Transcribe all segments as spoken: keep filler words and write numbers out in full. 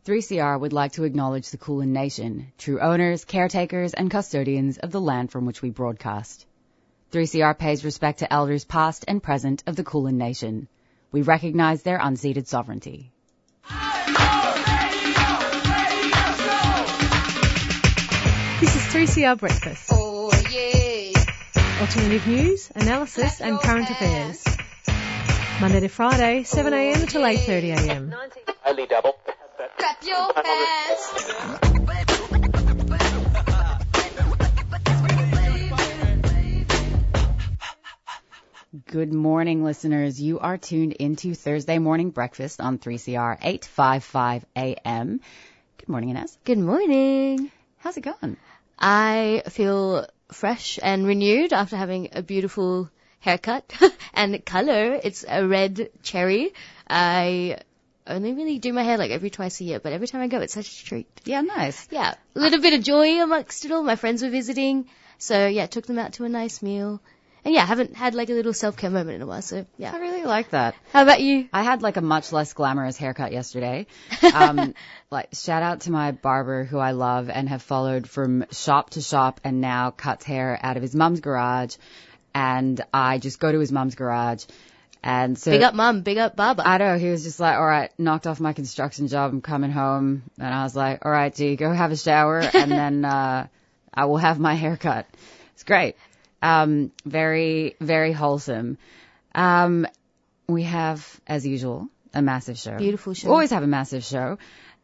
three C R would like to acknowledge the Kulin Nation, true owners, caretakers, and custodians of the land from which we broadcast. three C R pays respect to elders past and present of the Kulin Nation. We recognize their unceded sovereignty. This is three C R Breakfast. Oh, yeah. Alternative news, analysis and current affairs. Monday to Friday, seven a m till eight thirty a m. Only double. Clap your hands. Good morning, listeners. You are tuned into Thursday Morning Breakfast on three C R eight fifty-five A M. Good morning, Inez. Good morning. How's it going? I feel fresh and renewed after having a beautiful haircut and colour. It's a red cherry. I only really do my hair like every twice a year, but every time I go, it's such a treat. Yeah, nice. Yeah, a little bit of joy amongst it all. My friends were visiting, so yeah, took them out to a nice meal. And yeah, haven't had like a little self-care moment in a while, so yeah. I really like that. How about you? I had like a much less glamorous haircut yesterday. Um, like shout out to my barber who I love and have followed from shop to shop and now cuts hair out of his mum's garage. And I just go to his mum's garage. And so big up mum, big up Baba. I know, he was just like, all right, knocked off my construction job. I'm coming home. And I was like, all right, G, go have a shower and then, uh, I will have my haircut. It's great. Um, very, very wholesome. Um, we have, as usual, a massive show. Beautiful show. We always have a massive show.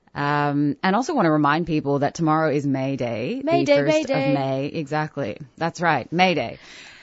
Um, and also want to remind people that tomorrow is May Day. May Day, the first May Day. of May. Exactly. That's right. May Day.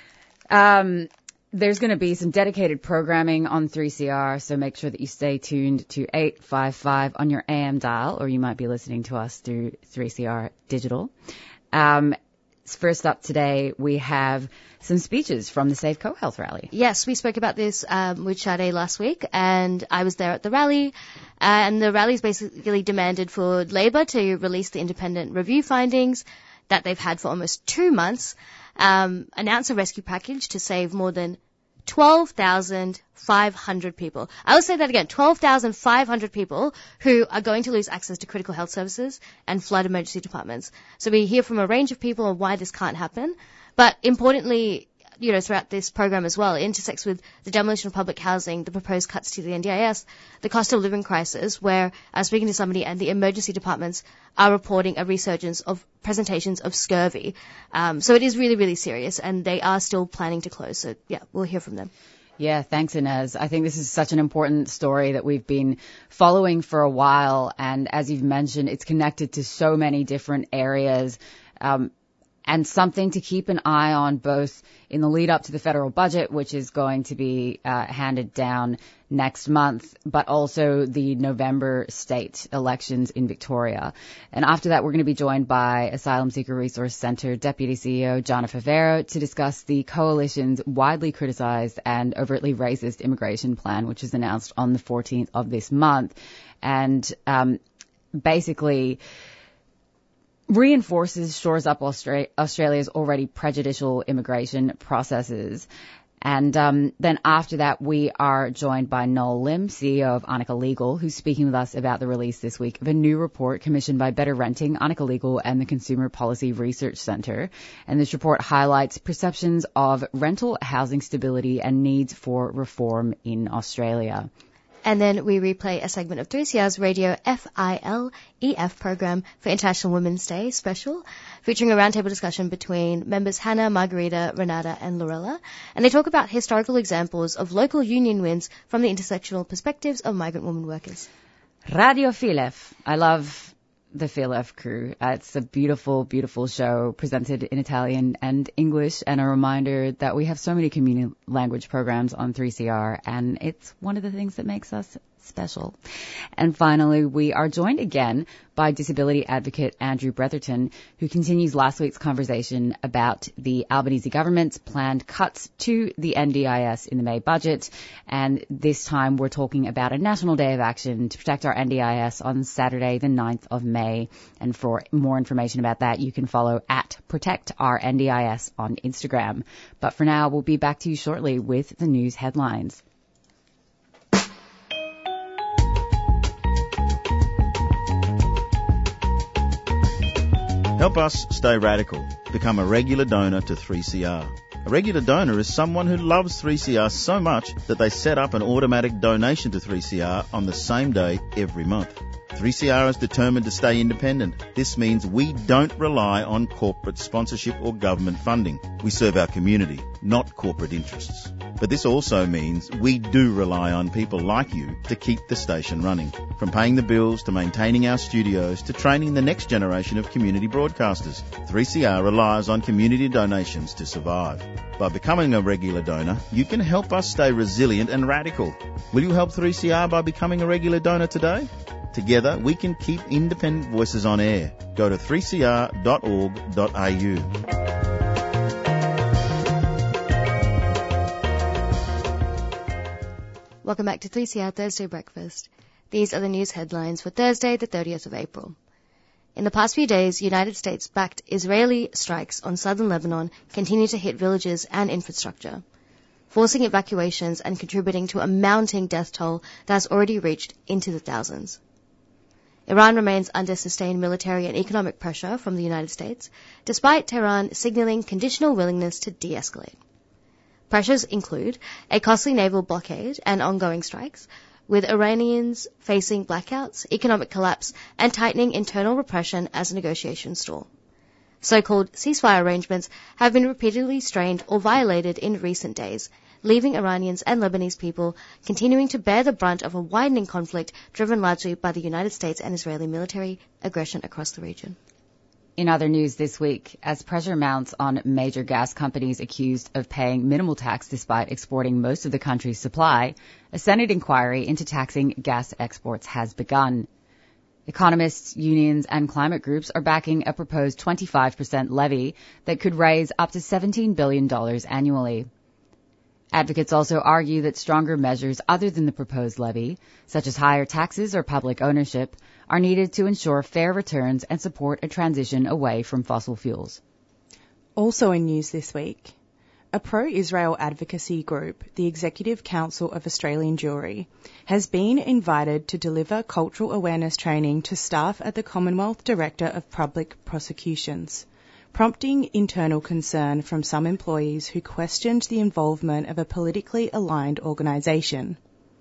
Um, there's going to be some dedicated programming on three C R, so make sure that you stay tuned to eight fifty-five on your A M dial, or you might be listening to us through three C R Digital. Um, First up today, we have some speeches from the Save Co-Health rally. Yes, we spoke about this um, with Sade last week, and I was there at the rally. Uh, and the rally's basically demanded for Labor to release the independent review findings that they've had for almost two months, um, announce a rescue package to save more than twelve thousand five hundred people. I will say that again, twelve thousand five hundred people who are going to lose access to critical health services and flood emergency departments. So we hear from a range of people on why this can't happen. But importantly, you know, throughout this program as well, it intersects with the demolition of public housing, the proposed cuts to the N D I S, the cost of living crisis, where I was speaking to somebody and the emergency departments are reporting a resurgence of presentations of scurvy. Um, so it is really, really serious, and they are still planning to close. So, yeah, we'll hear from them. Yeah, thanks, Inez. I think this is such an important story that we've been following for a while. And as you've mentioned, it's connected to so many different areas. Um, and something to keep an eye on both in the lead up to the federal budget, which is going to be uh, handed down next month, but also the November state elections in Victoria. And after that, we're going to be joined by Asylum Seeker Resource Centre Deputy C E O Jonna Favero to discuss the coalition's widely criticized and overtly racist immigration plan, which was announced on the fourteenth of this month. And um, basically reinforces, shores up Austra- Australia's already prejudicial immigration processes. And um, then after that, we are joined by Noel Lim, C E O of Arnica Legal, who's speaking with us about the release this week of a new report commissioned by Better Renting, Arnica Legal, and the Consumer Policy Research Centre. And this report highlights perceptions of rental housing stability and needs for reform in Australia. And then we replay a segment of three C R's radio F I L E F program for International Women's Day special, featuring a roundtable discussion between members Hannah, Margarita, Renata and Lorella. And they talk about historical examples of local union wins from the intersectional perspectives of migrant women workers. Radio Filef. I love the Filef crew. Uh, it's a beautiful, beautiful show presented in Italian and English, and a reminder that we have so many community language programs on three C R, and it's one of the things that makes us special. And finally, we are joined again by disability advocate Andrew Bretherton, who continues last week's conversation about the Albanese government's planned cuts to the N D I S in the May budget. And this time we're talking about a national day of action to protect our N D I S on Saturday, the ninth of May. And for more information about that, you can follow at Protect Our N D I S on Instagram. But for now, we'll be back to you shortly with the news headlines. Help us stay radical. Become a regular donor to three C R. A regular donor is someone who loves three C R so much that they set up an automatic donation to three C R on the same day every month. three C R is determined to stay independent. This means we don't rely on corporate sponsorship or government funding. We serve our community, not corporate interests. But this also means we do rely on people like you to keep the station running. From paying the bills to maintaining our studios to training the next generation of community broadcasters, three C R relies on community donations to survive. By becoming a regular donor, you can help us stay resilient and radical. Will you help three C R by becoming a regular donor today? Together, we can keep independent voices on air. Go to three c r dot org dot a u. Welcome back to three C R Thursday Breakfast. These are the news headlines for Thursday, the thirtieth of April. In the past few days, United States-backed Israeli strikes on southern Lebanon continue to hit villages and infrastructure, forcing evacuations and contributing to a mounting death toll that has already reached into the thousands. Iran remains under sustained military and economic pressure from the United States, despite Tehran signaling conditional willingness to de-escalate. Pressures include a costly naval blockade and ongoing strikes, with Iranians facing blackouts, economic collapse, and tightening internal repression as a negotiation stall. So-called ceasefire arrangements have been repeatedly strained or violated in recent days, leaving Iranians and Lebanese people continuing to bear the brunt of a widening conflict driven largely by the United States and Israeli military aggression across the region. In other news this week, as pressure mounts on major gas companies accused of paying minimal tax despite exporting most of the country's supply, a Senate inquiry into taxing gas exports has begun. Economists, unions, and climate groups are backing a proposed twenty-five percent levy that could raise up to seventeen billion dollars annually. Advocates also argue that stronger measures other than the proposed levy, such as higher taxes or public ownership, are needed to ensure fair returns and support a transition away from fossil fuels. Also in news this week, a pro-Israel advocacy group, the Executive Council of Australian Jewry, has been invited to deliver cultural awareness training to staff at the Commonwealth Director of Public Prosecutions, prompting internal concern from some employees who questioned the involvement of a politically aligned organisation.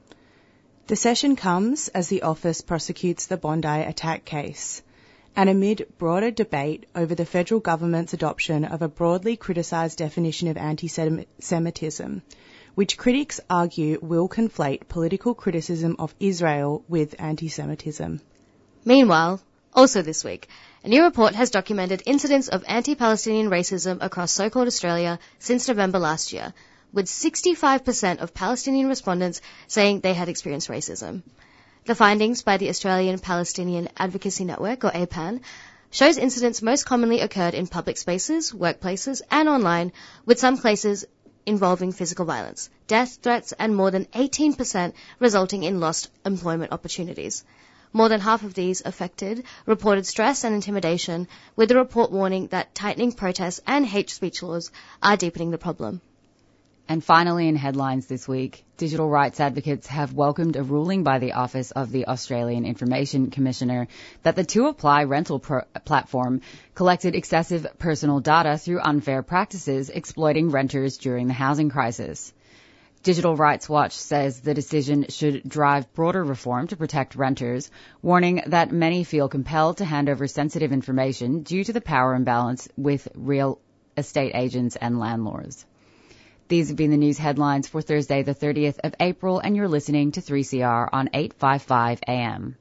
The session comes as the office prosecutes the Bondi attack case, and amid broader debate over the federal government's adoption of a broadly criticised definition of anti-Semitism, which critics argue will conflate political criticism of Israel with anti-Semitism. Meanwhile, also this week, a new report has documented incidents of anti-Palestinian racism across so-called Australia since November last year, with sixty-five percent of Palestinian respondents saying they had experienced racism. The findings by the Australian Palestinian Advocacy Network, or A P A N, shows incidents most commonly occurred in public spaces, workplaces, and online, with some cases involving physical violence, death threats, and more than eighteen percent resulting in lost employment opportunities. More than half of these affected reported stress and intimidation, with the report warning that tightening protests and hate speech laws are deepening the problem. And finally, in headlines this week, digital rights advocates have welcomed a ruling by the Office of the Australian Information Commissioner that the To Apply rental pro- platform collected excessive personal data through unfair practices exploiting renters during the housing crisis. Digital Rights Watch says the decision should drive broader reform to protect renters, warning that many feel compelled to hand over sensitive information due to the power imbalance with real estate agents and landlords. These have been the news headlines for Thursday, the thirtieth of April, and you're listening to three C R on eight fifty-five A M.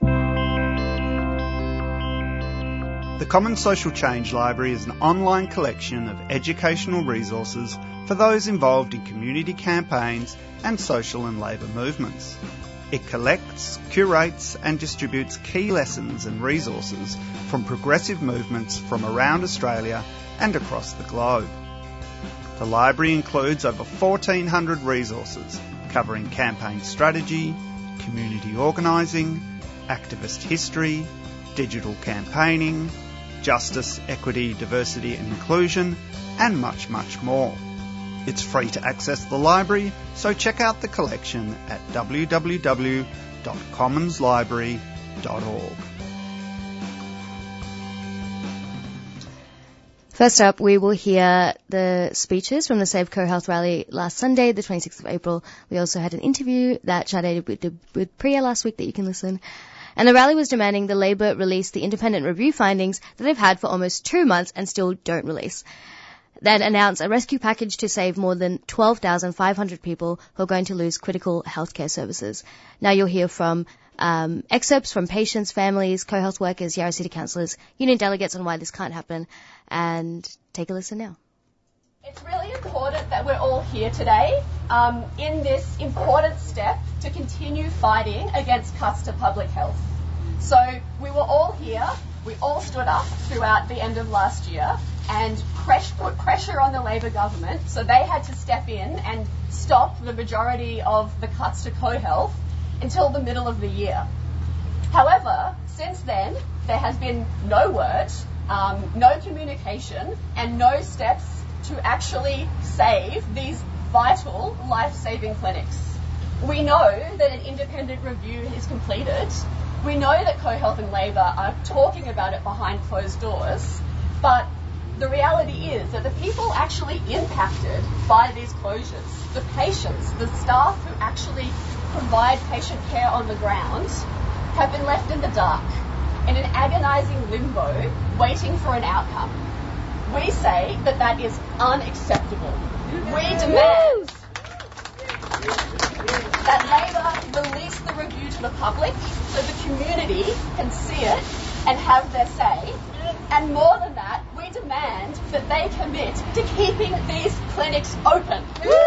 The Common Social Change Library is an online collection of educational resources for those involved in community campaigns and social and labour movements. It collects, curates and distributes key lessons and resources from progressive movements from around Australia and across the globe. The library includes over fourteen hundred resources covering campaign strategy, community organising, activist history, digital campaigning, justice, equity, diversity and inclusion, and much, much more. It's free to access the library, so check out the collection at w w w dot commons library dot org. First up, we will hear the speeches from the Save CoHealth rally last Sunday, the twenty-sixth of April. We also had an interview that Sade did with, with Priya last week that you can listen. And the rally was demanding the Labor release the independent review findings that they've had for almost two months and still don't release. Then announce a rescue package to save more than twelve thousand five hundred people who are going to lose critical healthcare services. Now you'll hear from um, excerpts from patients, families, co-health workers, Yarra City councillors, union delegates on why this can't happen. And take a listen now. It's really important that we're all here today um, in this important step to continue fighting against cuts to public health. So we were all here, we all stood up throughout the end of last year and press, put pressure on the Labor government, so they had to step in and stop the majority of the cuts to CoHealth until the middle of the year. However, since then, there has been no word, um, no communication, and no steps to actually save these vital life-saving clinics. We know that an independent review is completed. We know that CoHealth and Labor are talking about it behind closed doors, but the reality is that the people actually impacted by these closures, the patients, the staff who actually provide patient care on the ground, have been left in the dark, in an agonising limbo, waiting for an outcome. We say that that is unacceptable. We demand that Labor release the review to the public so the community can see it and have their say. And more than that, we demand that they commit to keeping these clinics open.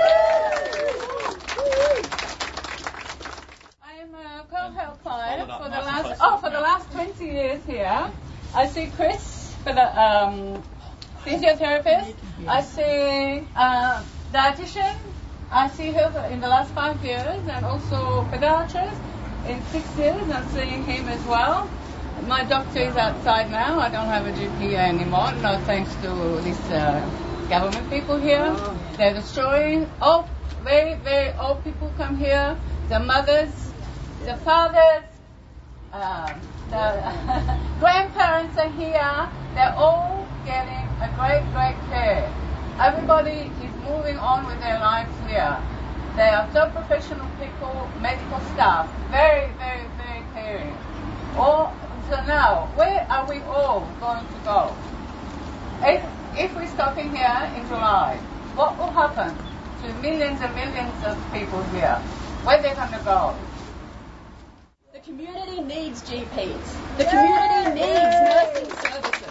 I'm a co-health client for the last oh for the last twenty years here. I see Chris for the um, physiotherapist. I see uh, dietitian. I see her in the last five years, and also podiatrist in six years. I'm seeing him as well. My doctor is outside now. I don't have a G P anymore. No thanks to these uh, government people here. They're destroying. Oh, very very old people come here. The mothers, the fathers, uh, the grandparents are here. They're all getting a great, great care. Everybody is moving on with their lives here. They are so professional people, medical staff, very, very, very caring. All, so now, where are we all going to go? If, if we're stopping here in July, what will happen to millions and millions of people here? Where are they going to go? The community needs G Ps. The community needs nursing services.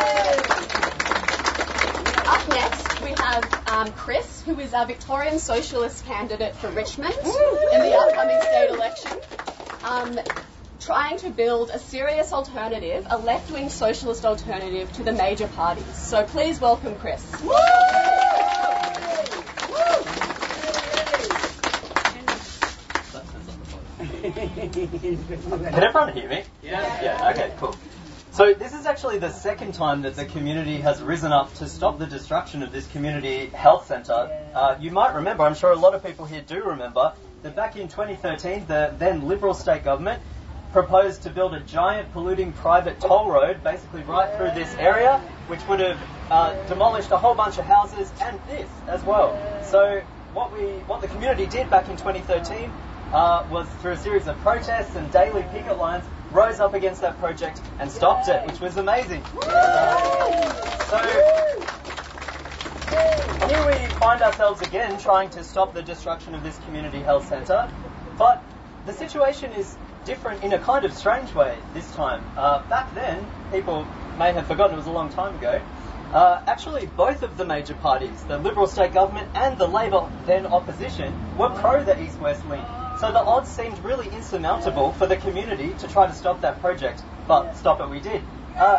Up next, we have um, Chris, who is our Victorian Socialist candidate for Richmond in the upcoming state election, um, trying to build a serious alternative, a left-wing socialist alternative to the major parties. So please welcome Chris. Can everyone hear me? Yeah. Yeah, okay, cool. So this is actually the second time that the community has risen up to stop the destruction of this community health centre. Uh, you might remember, I'm sure a lot of people here do remember, that back in twenty thirteen, the then Liberal state government proposed to build a giant polluting private toll road basically right through this area, which would have uh, demolished a whole bunch of houses and this as well. So what we, what the community did back in twenty thirteen uh, was through a series of protests and daily picket lines, rose up against that project and stopped it, which was amazing. Uh, so here we find ourselves again trying to stop the destruction of this community health centre, but the situation is different in a kind of strange way this time. Uh, back then, people may have forgotten, it was a long time ago, uh, actually both of the major parties, the Liberal state government and the Labor then opposition, were pro the East-West link. So the odds seemed really insurmountable for the community to try to stop that project, but stop it we did. Uh,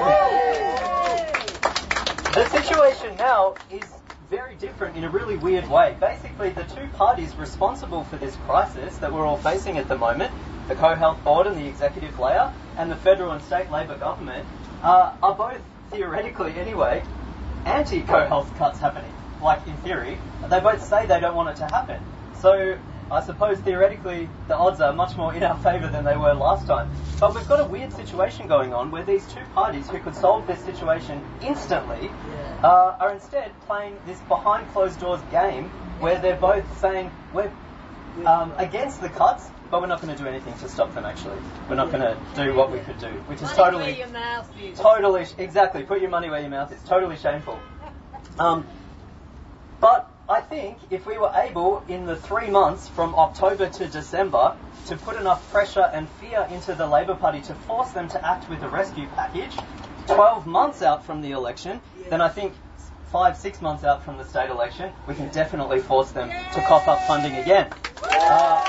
the situation now is very different in a really weird way. Basically, the two parties responsible for this crisis that we're all facing at the moment, the CoHealth Board and the executive layer, and the federal and state Labor government, uh, are both, theoretically anyway, anti-CoHealth cuts happening. Like, in theory, they both say they don't want it to happen. So I suppose theoretically the odds are much more in our favour than they were last time. But we've got a weird situation going on where these two parties who could solve this situation instantly uh, are instead playing this behind closed doors game where they're both saying we're um, against the cuts, but we're not going to do anything to stop them. Actually, we're not going to do what we could do, which is money totally, where your mouth is. totally, exactly. Put your money where your mouth is. Totally shameful. Um, but I think if we were able, in the three months from October to December, to put enough pressure and fear into the Labor Party to force them to act with a rescue package, twelve months out from the election, then I think five, six months out from the state election, we can definitely force them to cough up funding again. Uh,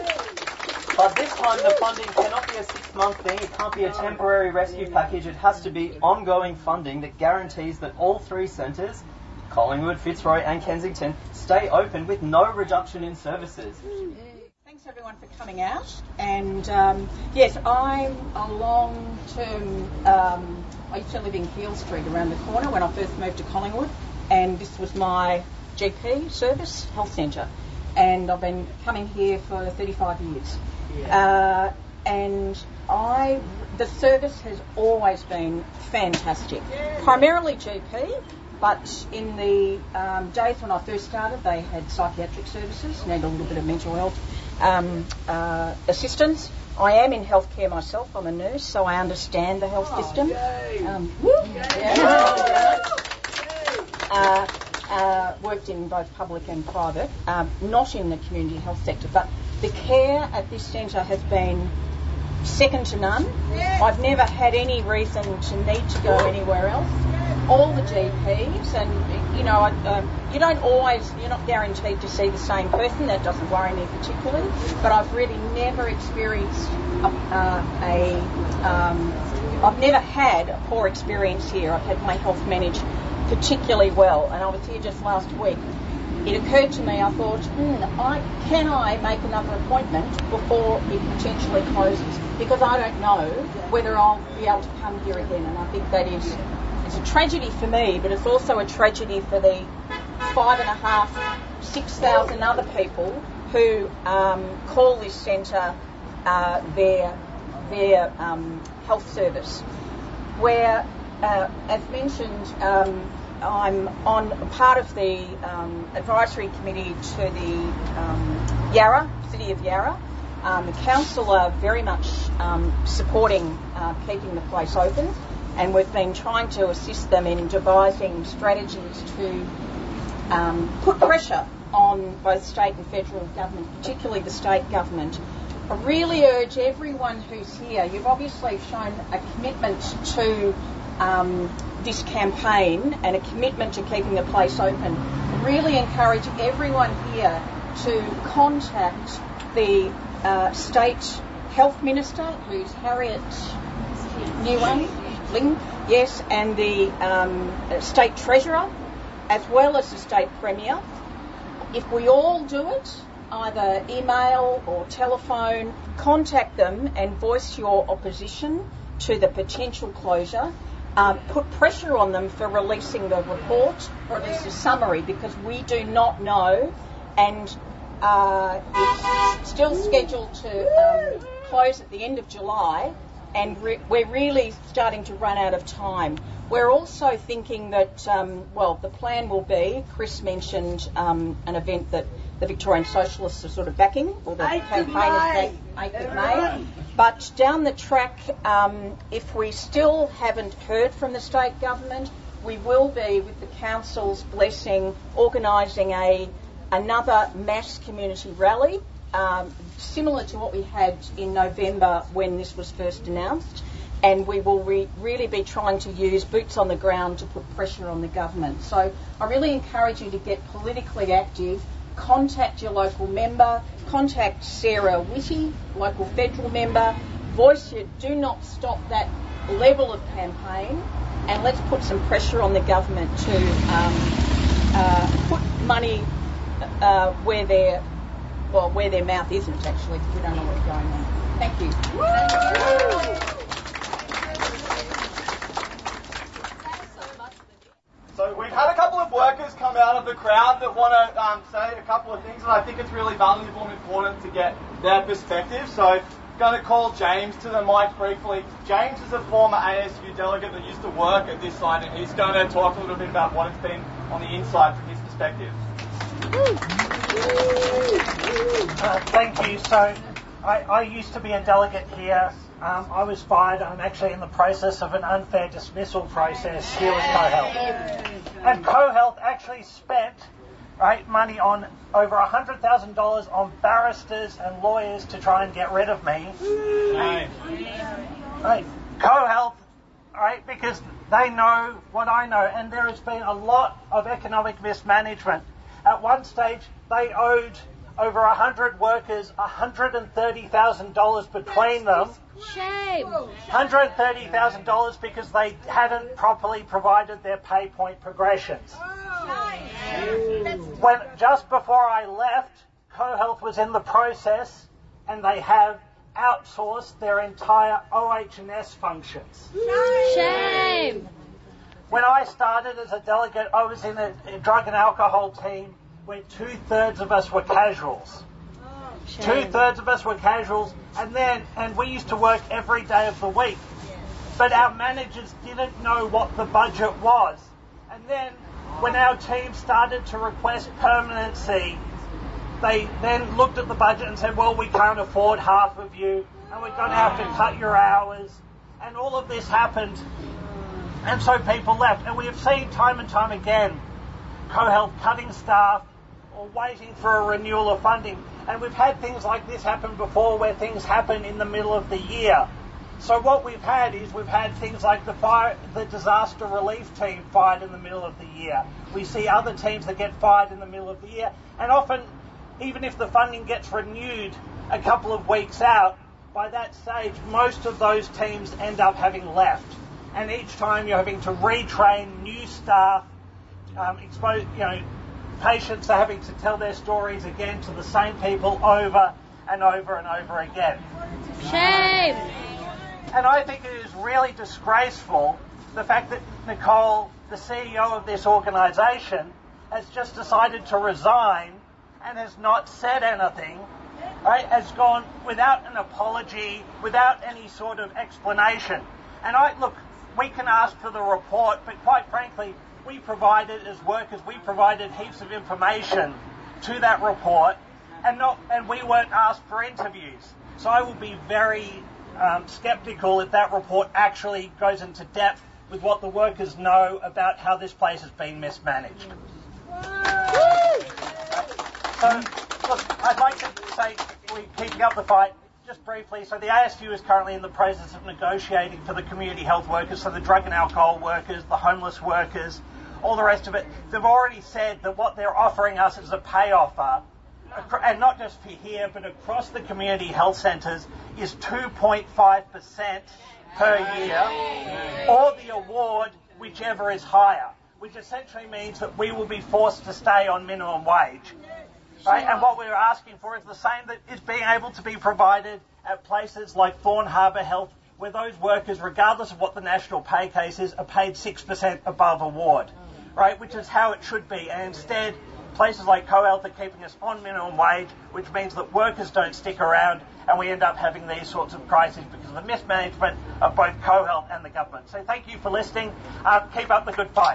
But this time the funding cannot be a six-month thing, it can't be a temporary rescue package, it has to be ongoing funding that guarantees that all three centres, Collingwood, Fitzroy and Kensington, stay open with no reduction in services. Thanks everyone for coming out, and um, yes, I'm a long-term, um, I used to live in Keele Street around the corner when I first moved to Collingwood, and this was my G P service, health centre, and I've been coming here for thirty-five years. Uh, and I, the service has always been fantastic. Primarily G P, but in the um, days when I first started, they had psychiatric services, needed a little bit of mental health um, uh, assistance. I am in healthcare myself. I'm a nurse, so I understand the health oh, system. Um, yeah. uh, uh, worked in both public and private, um, not in the community health sector, but the care at this centre has been second to none. I've never had any reason to need to go anywhere else. All the G Ps, and you know, I, um, you don't always, you're not guaranteed to see the same person. That doesn't worry me particularly. But I've really never experienced a, uh, a um, I've never had a poor experience here. I've had my health managed particularly well, and I was here just last week. It occurred to me, I thought, hmm, I, can I make another appointment before it potentially closes? Because I don't know whether I'll be able to come here again. And I think that is, it's a tragedy for me, but it's also a tragedy for the five and a half, six thousand other people who um, call this centre uh, their, their um, health service. Where, uh, as mentioned, um, I'm on part of the um, advisory committee to the um, Yarra, City of Yarra. Um, the council are very much um, supporting uh, keeping the place open, and we've been trying to assist them in devising strategies to um, put pressure on both state and federal government, particularly the state government. I really urge everyone who's here, you've obviously shown a commitment to Um, this campaign and a commitment to keeping the place open. Really encourage everyone here to contact the uh, state health minister, who's Harriet Newman, Ling, yes, and the um, state treasurer, as well as the state premier. If we all do it, either email or telephone, contact them and voice your opposition to the potential closure. Um, put pressure on them for releasing the report, or at least a summary, because we do not know, and uh, it's still scheduled to um, close at the end of July, and re- we're really starting to run out of time. We're also thinking that, um, well, the plan will be, Chris mentioned um, an event that the Victorian Socialists are sort of backing, or the campaign is eighth of May. But down the track, um, if we still haven't heard from the state government, we will be, with the council's blessing, organising a another mass community rally, um, similar to what we had in November when this was first announced. And we will re- really be trying to use boots on the ground to put pressure on the government. So I really encourage you to get politically active. Contact your local member, contact Sarah Whitty, local federal member, voice your do not stop that level of campaign, and let's put some pressure on the government to um, uh, put money uh, where their well where their mouth isn't, actually, because we don't know what's going on. Thank you. So we've had a couple of workers come out of the crowd that want to um, say a couple of things, and I think it's really valuable and important to get their perspective. So I'm going to call James to the mic briefly. James is a former A S U delegate that used to work at this site, and he's going to talk a little bit about what it's been on the inside from his perspective. Uh, thank you. So I, I used to be a delegate here. Um, I was fired. I'm actually in the process of an unfair dismissal process here with CoHealth. And CoHealth actually spent right, money on over one hundred thousand dollars on barristers and lawyers to try and get rid of me. Right. Right. CoHealth, right, because they know what I know, and there has been a lot of economic mismanagement. At one stage, they owed over one hundred workers one hundred thirty thousand dollars between them. Shame. one hundred thirty thousand dollars because they hadn't properly provided their pay point progressions. When just before I left, CoHealth was in the process, and they have outsourced their entire O H and S functions. Shame. When I started as a delegate, I was in a, a drug and alcohol team where two-thirds of us were casuals. Shame. Two-thirds of us were casuals, and then, and we used to work every day of the week. But our managers didn't know what the budget was. And then, when our team started to request permanency, they then looked at the budget and said, well, we can't afford half of you, and we're going to have to cut your hours. And all of this happened, and so people left. And we have seen time and time again CoHealth cutting staff or waiting for a renewal of funding. And we've had things like this happen before, where things happen in the middle of the year. So what we've had is we've had things like the fire, the disaster relief team fired in the middle of the year. We see other teams that get fired in the middle of the year. And often, even if the funding gets renewed a couple of weeks out, by that stage, most of those teams end up having left. And each time you're having to retrain new staff, um, expose, you know, patients are having to tell their stories again to the same people over and over and over again. Shame. And I think it is really disgraceful, the fact that Nicole, the C E O of this organisation, has just decided to resign and has not said anything, right, has gone without an apology, without any sort of explanation. And I, look, we can ask for the report, but quite frankly, we provided, as workers, we provided heaps of information to that report, and not, and we weren't asked for interviews. So I will be very um, sceptical if that report actually goes into depth with what the workers know about how this place has been mismanaged. So, look, I'd like to say, we're keeping up the fight, just briefly. So the A S U is currently in the process of negotiating for the community health workers, so the drug and alcohol workers, the homeless workers, all the rest of it. They've already said that what they're offering us is a pay offer, and not just for here, but across the community health centres, is two point five percent per year, or the award, whichever is higher, which essentially means that we will be forced to stay on minimum wage. Right? And what we're asking for is the same that is being able to be provided at places like Thorn Harbour Health, where those workers, regardless of what the national pay case is, are paid six percent above award, right? Which is how it should be. And instead, places like CoHealth are keeping us on minimum wage, which means that workers don't stick around, and we end up having these sorts of crises because of the mismanagement of both CoHealth and the government. So thank you for listening. Uh, keep up the good fight.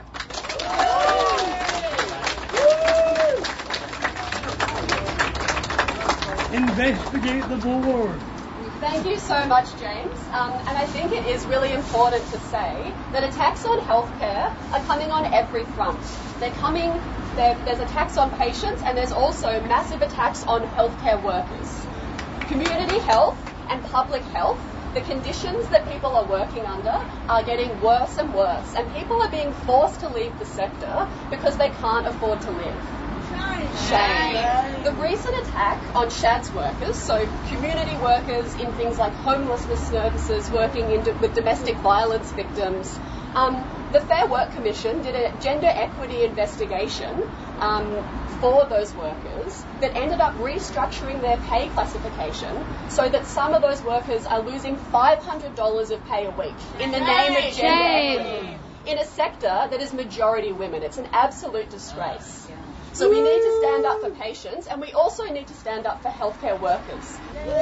Investigate the board. Thank you so much, James. Um, and I think it is really important to say that attacks on healthcare are coming on every front. They're coming, they're, there's attacks on patients, and there's also massive attacks on healthcare workers. Community health and public health, the conditions that people are working under are getting worse and worse, and people are being forced to leave the sector because they can't afford to live. Shame. The recent attack on S H A D's workers, so community workers in things like homelessness services, working in, with domestic violence victims, um, the Fair Work Commission did a gender equity investigation um, for those workers that ended up restructuring their pay classification so that some of those workers are losing five hundred dollars of pay a week in the name of gender equity. in a sector that is majority women. It's an absolute disgrace. So we need to stand up for patients, and we also need to stand up for healthcare workers.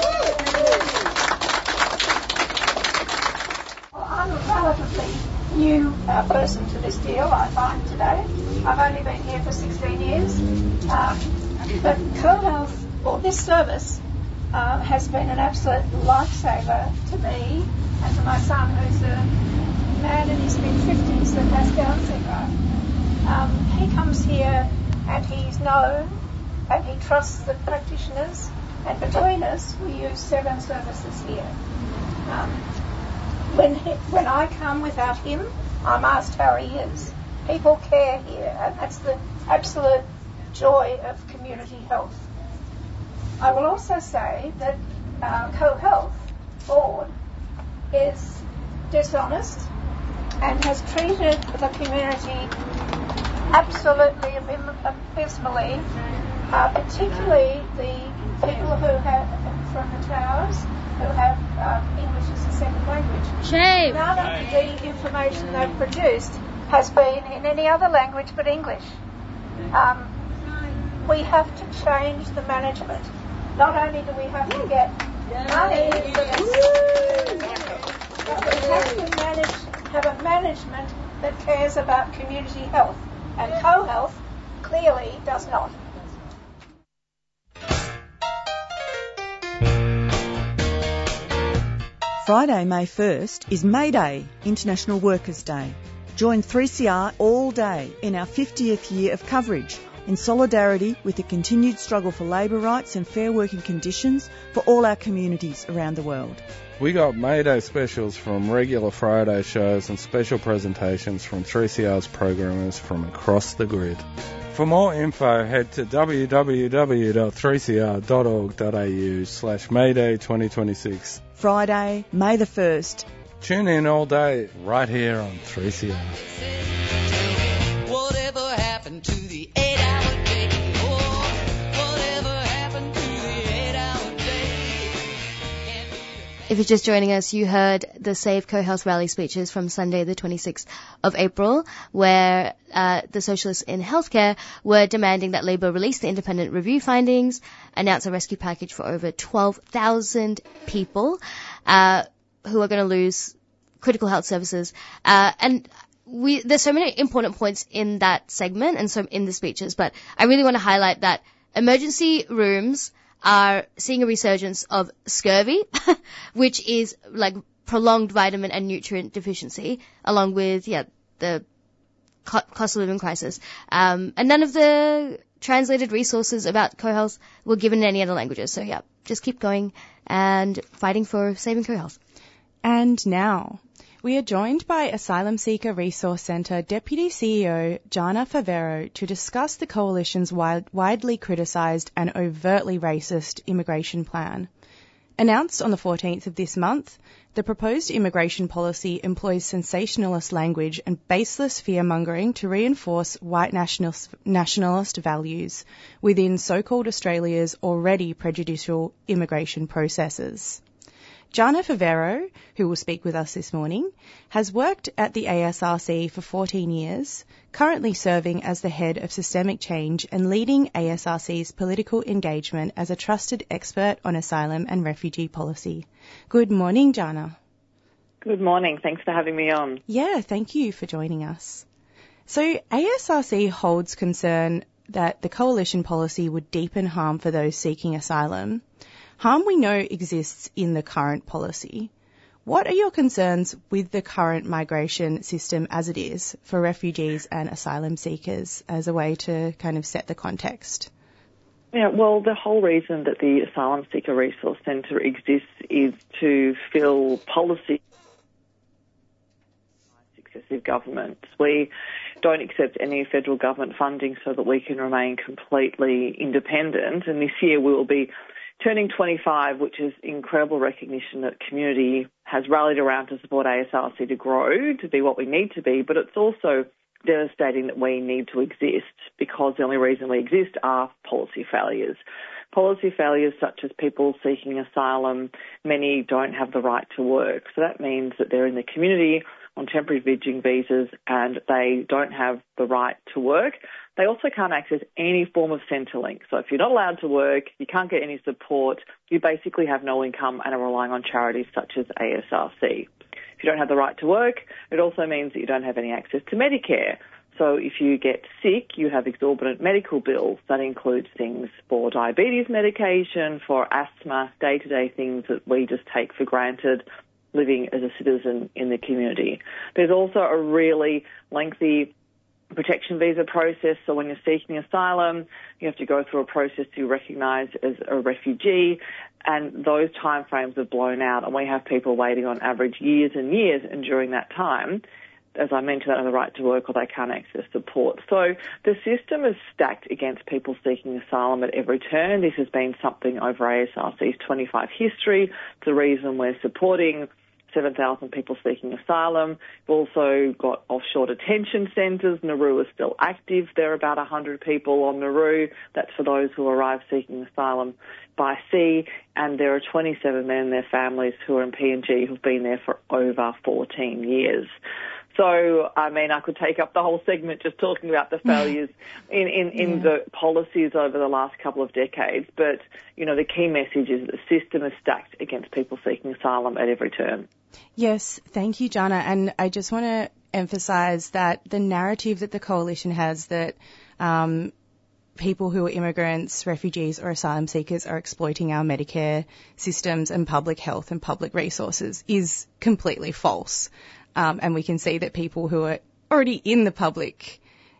Well, I'm a relatively new uh, person to this deal, I find today. I've only been here for sixteen years. Um, but CoHealth, or this service, uh, has been an absolute lifesaver to me and to my son, who's a man in his mid-fifties that has Down syndrome. Um, he comes here and he's known and he trusts the practitioners, and between us we use seven services here. Um, when, he, when I come without him, I'm asked how he is. People care here, and that's the absolute joy of community health. I will also say that uh, CoHealth board is dishonest and has treated the community absolutely abysmally, uh, particularly the people who have, from the towers, who have um, English as a second language. Shame. None of the information they've produced has been in any other language but English. Um, we have to change the management. Not only do we have to get money, but we have to manage, have a management that cares about community health. And CoHealth clearly does not. Friday, May first is May Day, International Workers' Day. Join three C R all day in our fiftieth year of coverage in solidarity with the continued struggle for labour rights and fair working conditions for all our communities around the world. We got May Day specials from regular Friday shows and special presentations from three C R's programmers from across the grid. For more info, head to w w w dot three c r dot org dot a u slash Mayday twenty twenty-six. Friday, May the first. Tune in all day, right here on three C R. Whatever happened to the eight-hour day? Oh, whatever happened to the eight-hour day? If you're just joining us, you heard the Save CoHealth rally speeches from Sunday the twenty-sixth of April, where uh, the Socialists in Healthcare were demanding that Labor release the independent review findings, announce a rescue package for over twelve thousand people uh, who are going to lose critical health services. Uh, and we, there's so many important points in that segment and so in the speeches, but I really want to highlight that emergency rooms are seeing a resurgence of scurvy, which is like prolonged vitamin and nutrient deficiency, along with, yeah, the co- cost of living crisis. Um, and none of the translated resources about CoHealth were given in any other languages. So, yeah, just keep going and fighting for saving CoHealth. And now, we are joined by Asylum Seeker Resource Centre Deputy C E O Jana Favero to discuss the Coalition's wide, widely criticised and overtly racist immigration plan. Announced on the fourteenth of this month, the proposed immigration policy employs sensationalist language and baseless fear-mongering to reinforce white nationalist, nationalist values within so-called Australia's already prejudicial immigration processes. Jana Favero, who will speak with us this morning, has worked at the A S R C for fourteen years, currently serving as the head of systemic change and leading A S R C's political engagement as a trusted expert on asylum and refugee policy. Good morning, Jana. Good morning. Thanks for having me on. Yeah, thank you for joining us. So A S R C holds concern that the coalition policy would deepen harm for those seeking asylum. Harm we know exists in the current policy. What are your concerns with the current migration system as it is for refugees and asylum seekers as a way to kind of set the context? Yeah, well, the whole reason that the Asylum Seeker Resource Centre exists is to fill policy successive governments. We don't accept any federal government funding so that we can remain completely independent, and this year we will be turning twenty-five, which is incredible recognition that community has rallied around to support A S R C to grow, to be what we need to be, but it's also devastating that we need to exist because the only reason we exist are policy failures. Policy failures such as people seeking asylum, many don't have the right to work. So that means that they're in the community on temporary visiting visas and they don't have the right to work, they also can't access any form of Centrelink. So if you're not allowed to work, you can't get any support, you basically have no income and are relying on charities such as A S R C. If you don't have the right to work, it also means that you don't have any access to Medicare. So if you get sick, you have exorbitant medical bills. That includes things for diabetes medication, for asthma, day-to-day things that we just take for granted living as a citizen in the community. There's also a really lengthy protection visa process. So when you're seeking asylum, you have to go through a process to be recognised as a refugee, and those timeframes have blown out, and we have people waiting on average years and years, and during that time, as I mentioned, they don't have the right to work or they can't access support. So the system is stacked against people seeking asylum at every turn. This has been something over A S R C's twenty-five history. It's the reason we're supporting seven thousand people seeking asylum. We've also got offshore detention centres. Nauru is still active. There are about one hundred people on Nauru. That's for those who arrive seeking asylum by sea. And there are twenty-seven men and their families who are in P N G who've been there for over fourteen years. So, I mean, I could take up the whole segment just talking about the failures in, in, in yeah. the policies over the last couple of decades. But, you know, the key message is that the system is stacked against people seeking asylum at every turn. Yes, thank you, Jana. And I just want to emphasise that the narrative that the Coalition has that um, people who are immigrants, refugees or asylum seekers are exploiting our Medicare systems and public health and public resources is completely false. Um, and we can see that people who are already in the public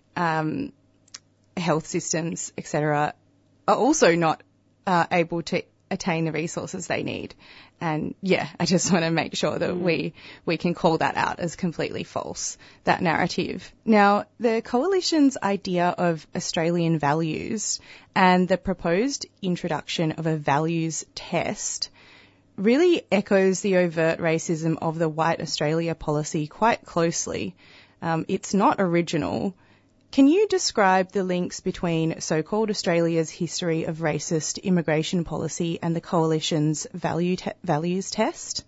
um, health systems, et cetera, are also not uh, able to attain the resources they need. And, yeah, I just want to make sure that mm. we, we can call that out as completely false, that narrative. Now, the Coalition's idea of Australian values and the proposed introduction of a values test really echoes the overt racism of the White Australia policy quite closely. Um, it's not original. Can you describe the links between so-called Australia's history of racist immigration policy and the Coalition's value te- values test?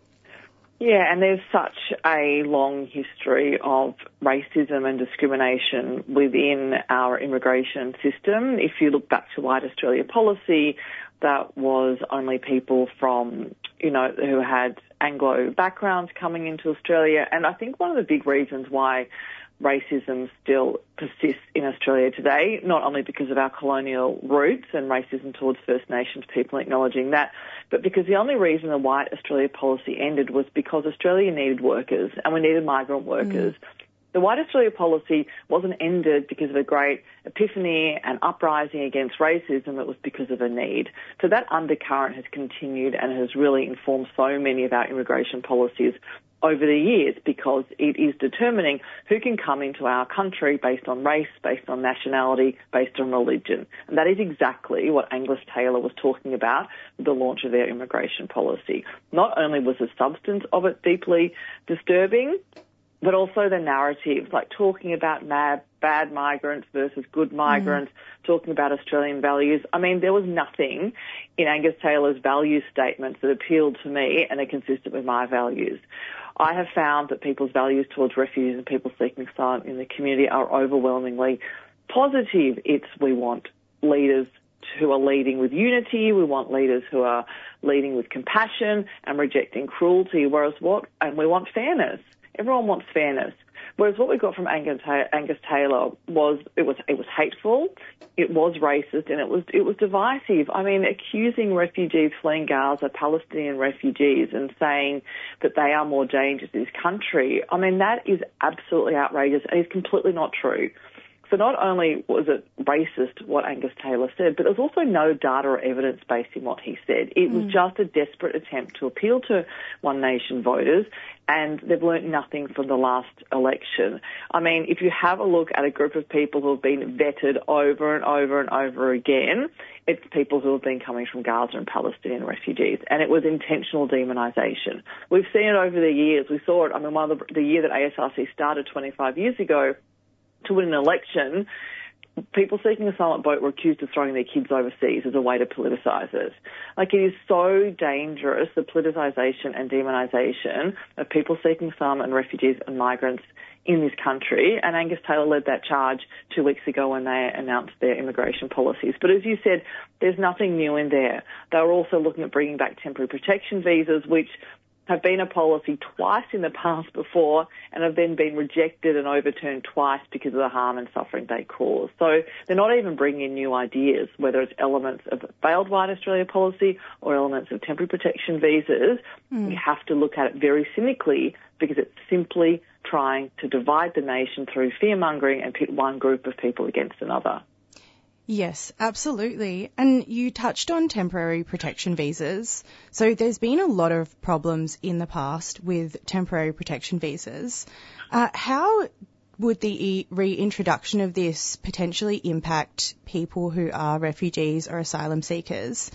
Yeah, and there's such a long history of racism and discrimination within our immigration system. If you look back to White Australia policy, that was only people from, you know, who had Anglo backgrounds coming into Australia. And I think one of the big reasons why racism still persists in Australia today, not only because of our colonial roots and racism towards First Nations people acknowledging that, but because the only reason the White Australia policy ended was because Australia needed workers and we needed migrant workers. Mm. The White Australia policy wasn't ended because of a great epiphany and uprising against racism. It was because of a need. So that undercurrent has continued and has really informed so many of our immigration policies over the years, because it is determining who can come into our country based on race, based on nationality, based on religion. And that is exactly what Angus Taylor was talking about with the launch of their immigration policy. Not only was the substance of it deeply disturbing, but also the narrative, like talking about mad, bad migrants versus good migrants, mm. talking about Australian values. I mean, there was nothing in Angus Taylor's value statements that appealed to me and are consistent with my values. I have found that people's values towards refugees and people seeking asylum in the community are overwhelmingly positive. It's we want leaders who are leading with unity, we want leaders who are leading with compassion and rejecting cruelty, whereas what, and we want fairness. Everyone wants fairness. Whereas what we got from Angus Taylor was it was it was hateful, it was racist, and it was it was divisive. I mean, accusing refugees fleeing Gaza, Palestinian refugees, and saying that they are more dangerous in this country. I mean, that is absolutely outrageous and is completely not true. So not only was it racist what Angus Taylor said, but there was also no data or evidence based in what he said. It was mm. just a desperate attempt to appeal to One Nation voters, and they've learnt nothing from the last election. I mean, if you have a look at a group of people who have been vetted over and over and over again, it's people who have been coming from Gaza and Palestinian refugees, and it was intentional demonisation. We've seen it over the years. We saw it, I mean, one of the, the year that A S R C started twenty-five years ago, to win an election, people seeking asylum at boat were accused of throwing their kids overseas as a way to politicise it. Like, it is so dangerous, the politicisation and demonisation of people seeking asylum and refugees and migrants in this country, and Angus Taylor led that charge two weeks ago when they announced their immigration policies. But as you said, there's nothing new in there. They were also looking at bringing back temporary protection visas, which have been a policy twice in the past before and have then been rejected and overturned twice because of the harm and suffering they cause. So they're not even bringing in new ideas, whether it's elements of failed White Australia policy or elements of temporary protection visas. Mm. You have to look at it very cynically because it's simply trying to divide the nation through fear-mongering and pit one group of people against another. Yes, absolutely. And you touched on temporary protection visas. So there's been a lot of problems in the past with temporary protection visas. Uh, how would the reintroduction of this potentially impact people who are refugees or asylum seekers?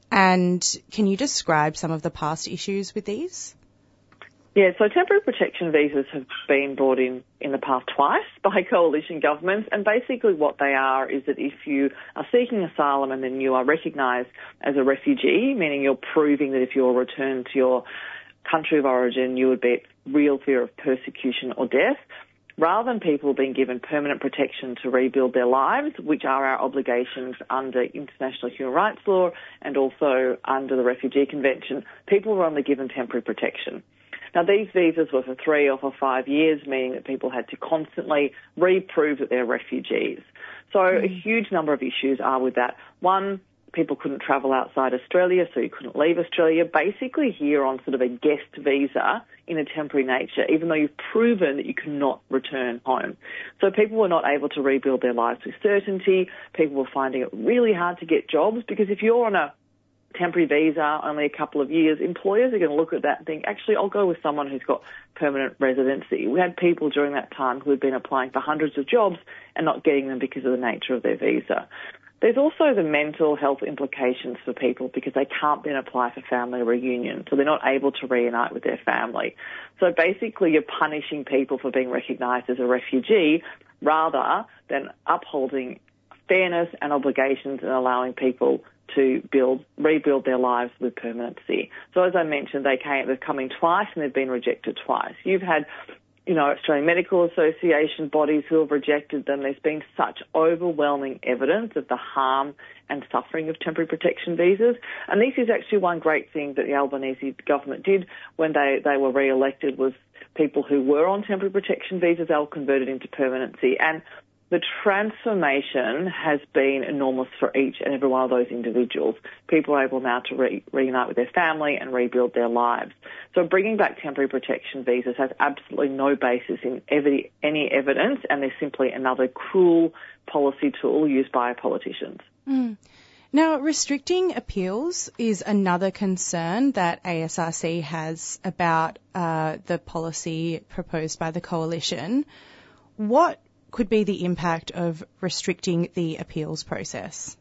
And can you describe some of the past issues with these? Yeah, so temporary protection visas have been brought in in the past twice by coalition governments, and basically what they are is that if you are seeking asylum and then you are recognised as a refugee, meaning you're proving that if you're returned to your country of origin you would be at real fear of persecution or death, rather than people being given permanent protection to rebuild their lives, which are our obligations under international human rights law and also under the Refugee Convention, people were only given temporary protection. Now, these visas were for three or for five years, meaning that people had to constantly reprove that they're refugees. So mm. a huge number of issues are with that. One, people couldn't travel outside Australia, so you couldn't leave Australia. Basically here on sort of a guest visa in a temporary nature, even though you've proven that you cannot return home. So people were not able to rebuild their lives with certainty. People were finding it really hard to get jobs because if you're on a temporary visa, only a couple of years, employers are going to look at that and think, actually, I'll go with someone who's got permanent residency. We had people during that time who had been applying for hundreds of jobs and not getting them because of the nature of their visa. There's also the mental health implications for people because they can't then apply for family reunion, so they're not able to reunite with their family. So basically you're punishing people for being recognised as a refugee rather than upholding fairness and obligations and allowing people to build, rebuild their lives with permanency. So as I mentioned, they came, they've come in twice and they've been rejected twice. You've had, you know, Australian Medical Association bodies who have rejected them. There's been such overwhelming evidence of the harm and suffering of temporary protection visas. And this is actually one great thing that the Albanese government did when they, they were re-elected was people who were on temporary protection visas, they were converted into permanency. And the transformation has been enormous for each and every one of those individuals. People are able now to re- reunite with their family and rebuild their lives. So bringing back temporary protection visas has absolutely no basis in ev- any evidence, and they're simply another cruel policy tool used by politicians. Mm. Now, restricting appeals is another concern that A S R C has about uh, the policy proposed by the coalition. What could be the impact of restricting the appeals process?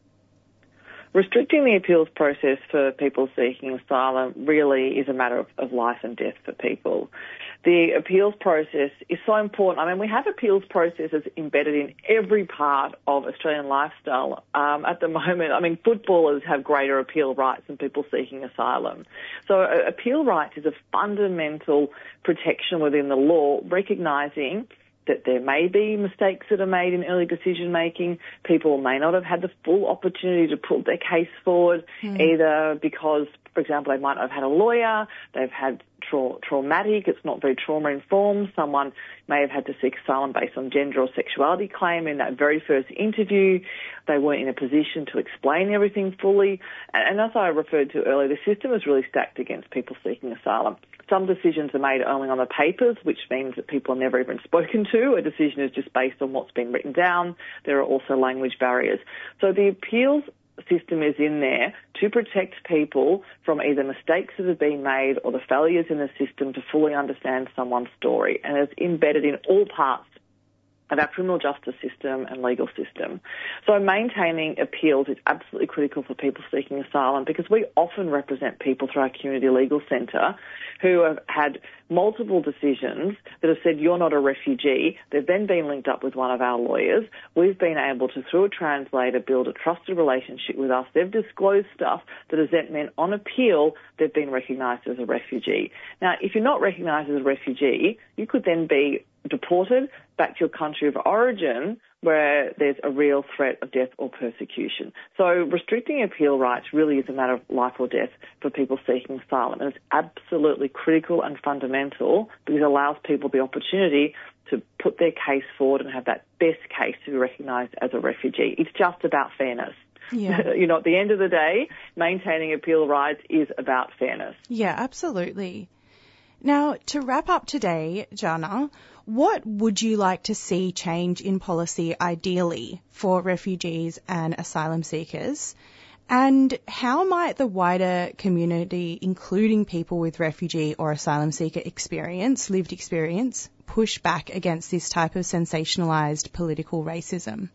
Restricting the appeals process for people seeking asylum really is a matter of, of life and death for people. The appeals process is so important. I mean, we have appeals processes embedded in every part of Australian lifestyle. Um, at the moment, I mean, footballers have greater appeal rights than people seeking asylum. So uh, appeal rights is a fundamental protection within the law, recognising that there may be mistakes that are made in early decision making. People may not have had the full opportunity to put their case forward, mm. either because, for example, they might not have had a lawyer, they've had tra- traumatic, it's not very trauma informed. Someone may have had to seek asylum based on gender or sexuality claim in that very first interview. They weren't in a position to explain everything fully. And, and as I referred to earlier, the system is really stacked against people seeking asylum. Some decisions are made only on the papers, which means that people are never even spoken to. A decision is just based on what's been written down. There are also language barriers. So the appeals system is in there to protect people from either mistakes that have been made or the failures in the system to fully understand someone's story. And it's embedded in all parts of our criminal justice system and legal system. So maintaining appeals is absolutely critical for people seeking asylum, because we often represent people through our community legal centre who have had multiple decisions that have said you're not a refugee. They've then been linked up with one of our lawyers. We've been able to, through a translator, build a trusted relationship with us. They've disclosed stuff that has then meant on appeal they've been recognised as a refugee. Now, if you're not recognised as a refugee, you could then be deported back to your country of origin where there's a real threat of death or persecution. So restricting appeal rights really is a matter of life or death for people seeking asylum, and it's absolutely critical and fundamental because it allows people the opportunity to put their case forward and have that best case to be recognised as a refugee. It's just about fairness. Yeah. You know, at the end of the day, maintaining appeal rights is about fairness. Yeah, absolutely. Now, to wrap up today, Jana, what would you like to see change in policy ideally for refugees and asylum seekers? And how might the wider community, including people with refugee or asylum seeker experience, lived experience, push back against this type of sensationalised political racism?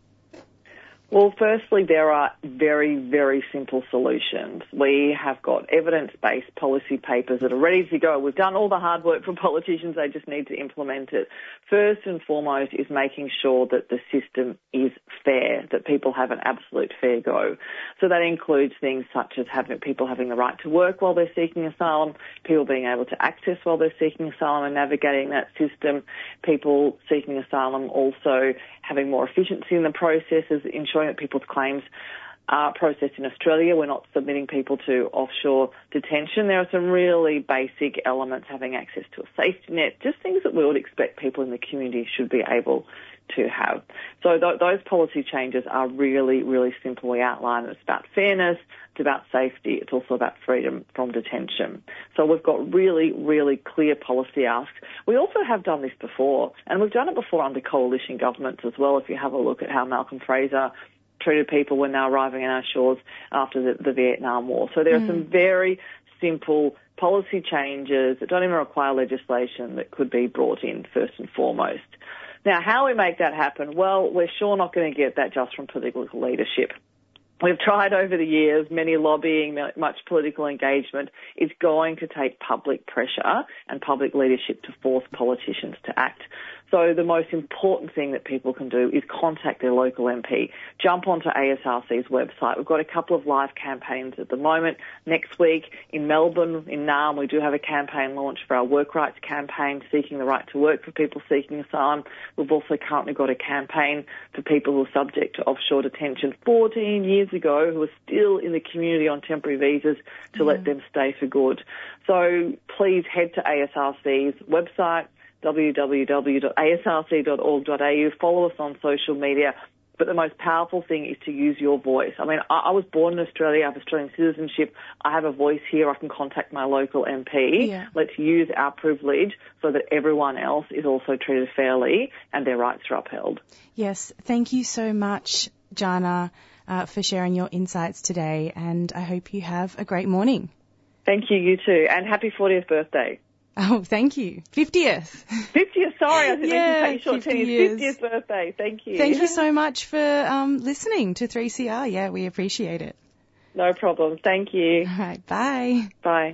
Well, firstly, there are very, very simple solutions. We have got evidence-based policy papers that are ready to go. We've done all the hard work for politicians. They just need to implement it. First and foremost is making sure that the system is fair, that people have an absolute fair go. So that includes things such as having people having the right to work while they're seeking asylum, people being able to access while they're seeking asylum and navigating that system, people seeking asylum also having more efficiency in the processes, ensuring that people's claims are processed in Australia. We're not submitting people to offshore detention. There are some really basic elements, having access to a safety net, just things that we would expect people in the community should be able to have. So th- those policy changes are really, really simple. We outline it's about fairness, it's about safety, it's also about freedom from detention. So we've got really, really clear policy asks. We also have done this before, and we've done it before under coalition governments as well. If you have a look at how Malcolm Fraser treated people when they were arriving on our shores after the, the Vietnam War. So there are mm. some very simple policy changes that don't even require legislation that could be brought in first and foremost. Now, how we make that happen? Well, we're sure not going to get that just from political leadership. We've tried over the years, many lobbying, much political engagement. It's going to take public pressure and public leadership to force politicians to act. So the most important thing that people can do is contact their local M P. Jump onto A S R C's website. We've got a couple of live campaigns at the moment. Next week in Melbourne, in Naarm, we do have a campaign launch for our work rights campaign, seeking the right to work for people seeking asylum. We've also currently got a campaign for people who are subject to offshore detention fourteen years ago who are still in the community on temporary visas to yeah. let them stay for good. So please head to A S R C's website, w w w dot a s r c dot org dot a u. Follow us on social media. But the most powerful thing is to use your voice. I mean, I, I was born in Australia. I have Australian citizenship. I have a voice here. I can contact my local M P. Yeah. Let's use our privilege so that everyone else is also treated fairly and their rights are upheld. Yes. Thank you so much, Jana, uh, for sharing your insights today. And I hope you have a great morning. Thank you. You too. And happy fortieth birthday. Oh, thank you. fiftieth. fiftieth, sorry, I didn't yeah, mean to take short fifty tennis. years. fiftieth birthday, thank you. Thank you so much for um, listening to three C R. Yeah, we appreciate it. No problem. Thank you. All right, bye. Bye.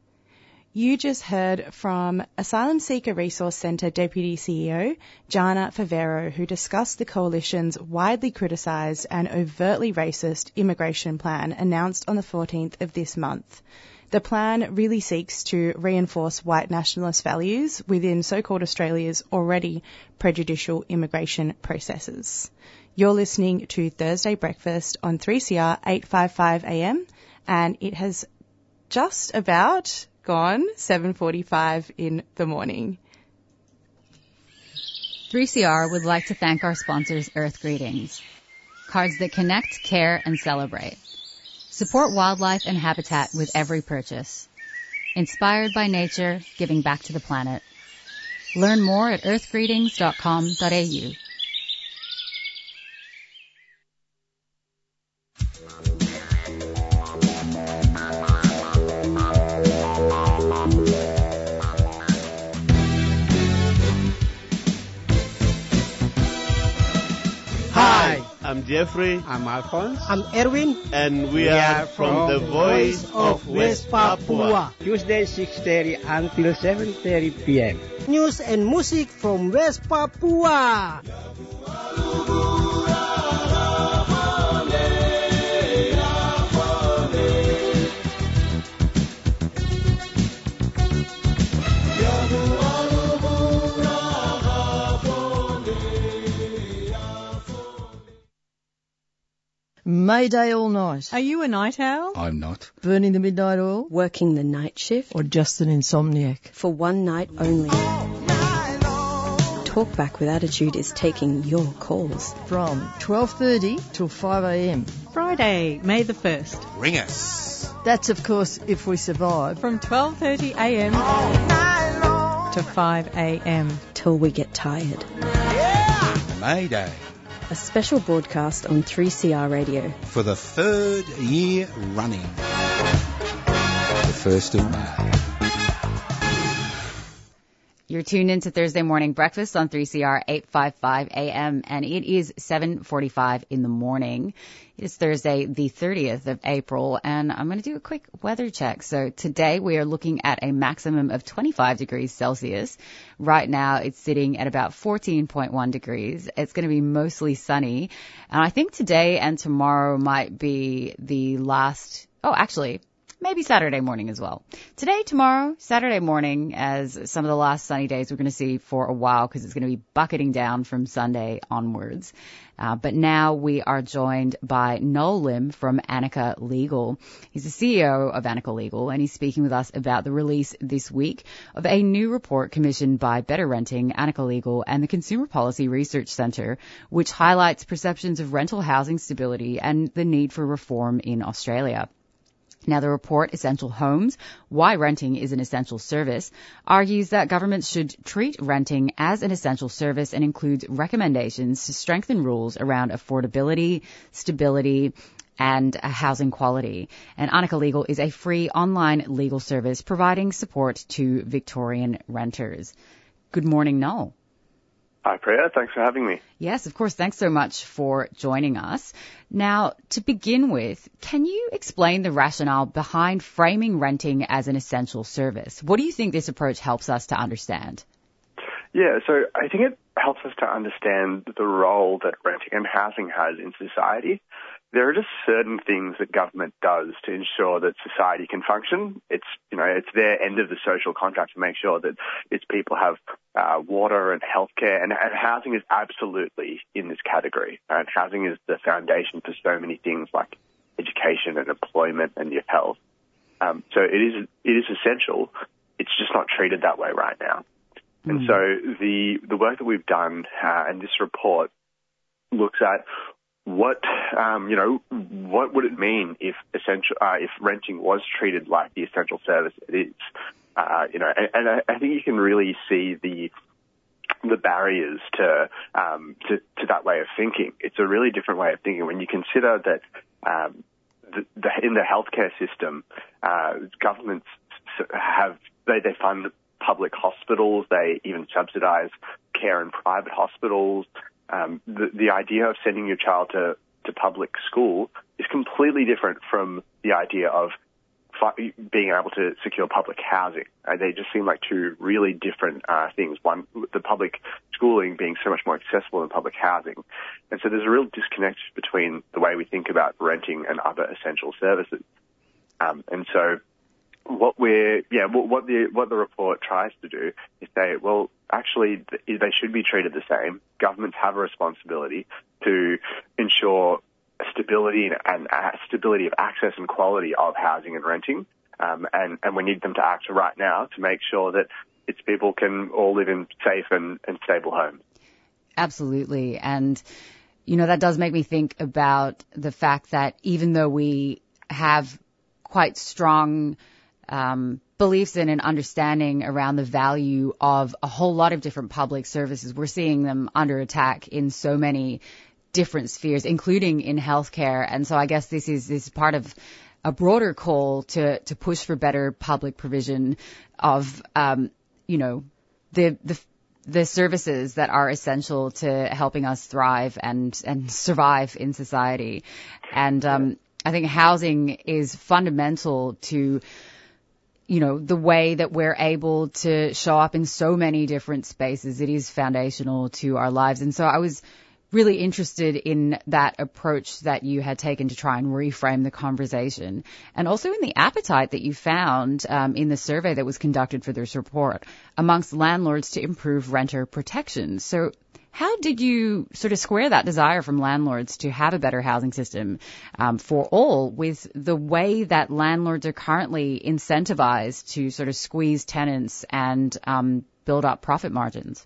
You just heard from Asylum Seeker Resource Centre Deputy C E O Jana Favero, who discussed the Coalition's widely criticised and overtly racist immigration plan announced on the fourteenth of this month. The plan really seeks to reinforce white nationalist values within so-called Australia's already prejudicial immigration processes. You're listening to Thursday Breakfast on three C R eight fifty-five A M, and it has just about gone seven forty-five in the morning. three C R would like to thank our sponsors, Earth Greetings. Cards that connect, care, and celebrate. Support wildlife and habitat with every purchase. Inspired by nature, giving back to the planet. Learn more at earth greetings dot com dot a u. I'm Jeffrey. I'm Alphonse. I'm Erwin. And we, we are, are from, from the Voice of West Papua. Tuesday six thirty until seven thirty p.m. News and music from West Papua. Mayday all night. Are you a night owl? I'm not. Burning the midnight oil? Working the night shift? Or just an insomniac? For one night only. Talkback with Attitude is taking your calls. From twelve thirty till five a.m. Friday, May the first. Ring us. That's, of course, if we survive. From twelve thirty a.m. to five a.m. Till we get tired. Yeah! Mayday. A special broadcast on three C R Radio. For the third year running. The first of May. You're tuned into Thursday Morning Breakfast on three C R eight fifty-five A M, and it is seven forty-five in the morning. It is Thursday, the thirtieth of April, and I'm going to do a quick weather check. So today we are looking at a maximum of twenty-five degrees Celsius. Right now it's sitting at about fourteen point one degrees. It's going to be mostly sunny, and I think today and tomorrow might be the last, oh, actually, maybe Saturday morning as well. Today, tomorrow, Saturday morning as some of the last sunny days we're going to see for a while because it's going to be bucketing down from Sunday onwards. Uh, but now we are joined by Noel Lim from Annika Legal. He's the C E O of Annika Legal, and he's speaking with us about the release this week of a new report commissioned by Better Renting, Annika Legal, and the Consumer Policy Research Centre, which highlights perceptions of rental housing stability and the need for reform in Australia. Now, the report, Essential Homes, Why Renting is an Essential Service, argues that governments should treat renting as an essential service and includes recommendations to strengthen rules around affordability, stability, and housing quality. And Annika Legal is a free online legal service providing support to Victorian renters. Good morning, Noel. Hi, Priya. Thanks for having me. Yes, of course. Thanks so much for joining us. Now, to begin with, can you explain the rationale behind framing renting as an essential service? What do you think this approach helps us to understand? Yeah, so I think it helps us to understand the role that renting and housing has in society. There are just certain things that government does to ensure that society can function. It's, you know, it's their end of the social contract to make sure that its people have uh, water and healthcare, and, and housing is absolutely in this category. And housing is the foundation for so many things like education and employment and your health. Um, so it is it is essential. It's just not treated that way right now. Mm. And so the the work that we've done uh, and this report looks at What um, you know, what would it mean if essential uh, if renting was treated like the essential service it is? Uh, you know, and, and I, I think you can really see the the barriers to, um, to to that way of thinking. It's a really different way of thinking when you consider that um, the, the, in the healthcare system, uh, governments have they, they fund public hospitals, they even subsidise care in private hospitals. Um, the, the idea of sending your child to, to public school is completely different from the idea of fi- being able to secure public housing. Uh, they just seem like two really different uh, things. One, the public schooling being so much more accessible than public housing. And so there's a real disconnect between the way we think about renting and other essential services. Um, and so what we're, yeah, what the, what the report tries to do is say, well, actually, they should be treated the same. Governments have a responsibility to ensure stability and uh, stability of access and quality of housing and renting, um, and, and we need them to act right now to make sure that its people can all live in safe and, and stable homes. Absolutely. And, you know, that does make me think about the fact that even though we have quite strong um beliefs in and understanding around the value of a whole lot of different public services, we're seeing them under attack in so many different spheres, including in healthcare. And so I guess this is, this is part of a broader call to, to push for better public provision of, um, you know, the, the the services that are essential to helping us thrive and, and survive in society. And um, I think housing is fundamental to, you know, the way that we're able to show up in so many different spaces. It is foundational to our lives. And so I was really interested in that approach that you had taken to try and reframe the conversation, and also in the appetite that you found um, in the survey that was conducted for this report amongst landlords to improve renter protections. So how did you sort of square that desire from landlords to have a better housing system um, for all with the way that landlords are currently incentivized to sort of squeeze tenants and um, build up profit margins?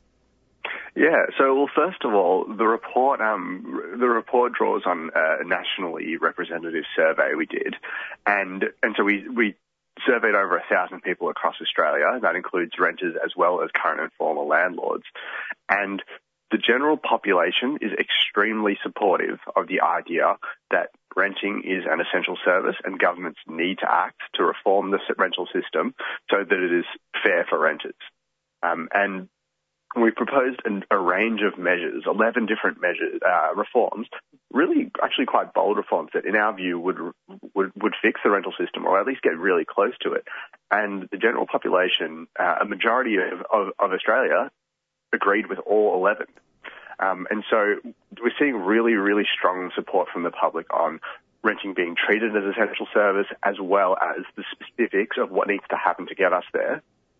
Yeah, so well, first of all, the report um, the report draws on a nationally representative survey we did, and and so we we surveyed over a thousand people across Australia. That includes renters as well as current and former landlords, and the general population is extremely supportive of the idea that renting is an essential service and governments need to act to reform the rental system so that it is fair for renters. Um, and we proposed an, a range of measures, eleven different measures, uh, reforms, really actually quite bold reforms that in our view would, would, would fix the rental system or at least get really close to it. And the general population, uh, a majority of, of, of Australia agreed with all eleven. Um, and so we're seeing really, really strong support from the public on renting being treated as essential service, as well as the specifics of what needs to happen to get us there.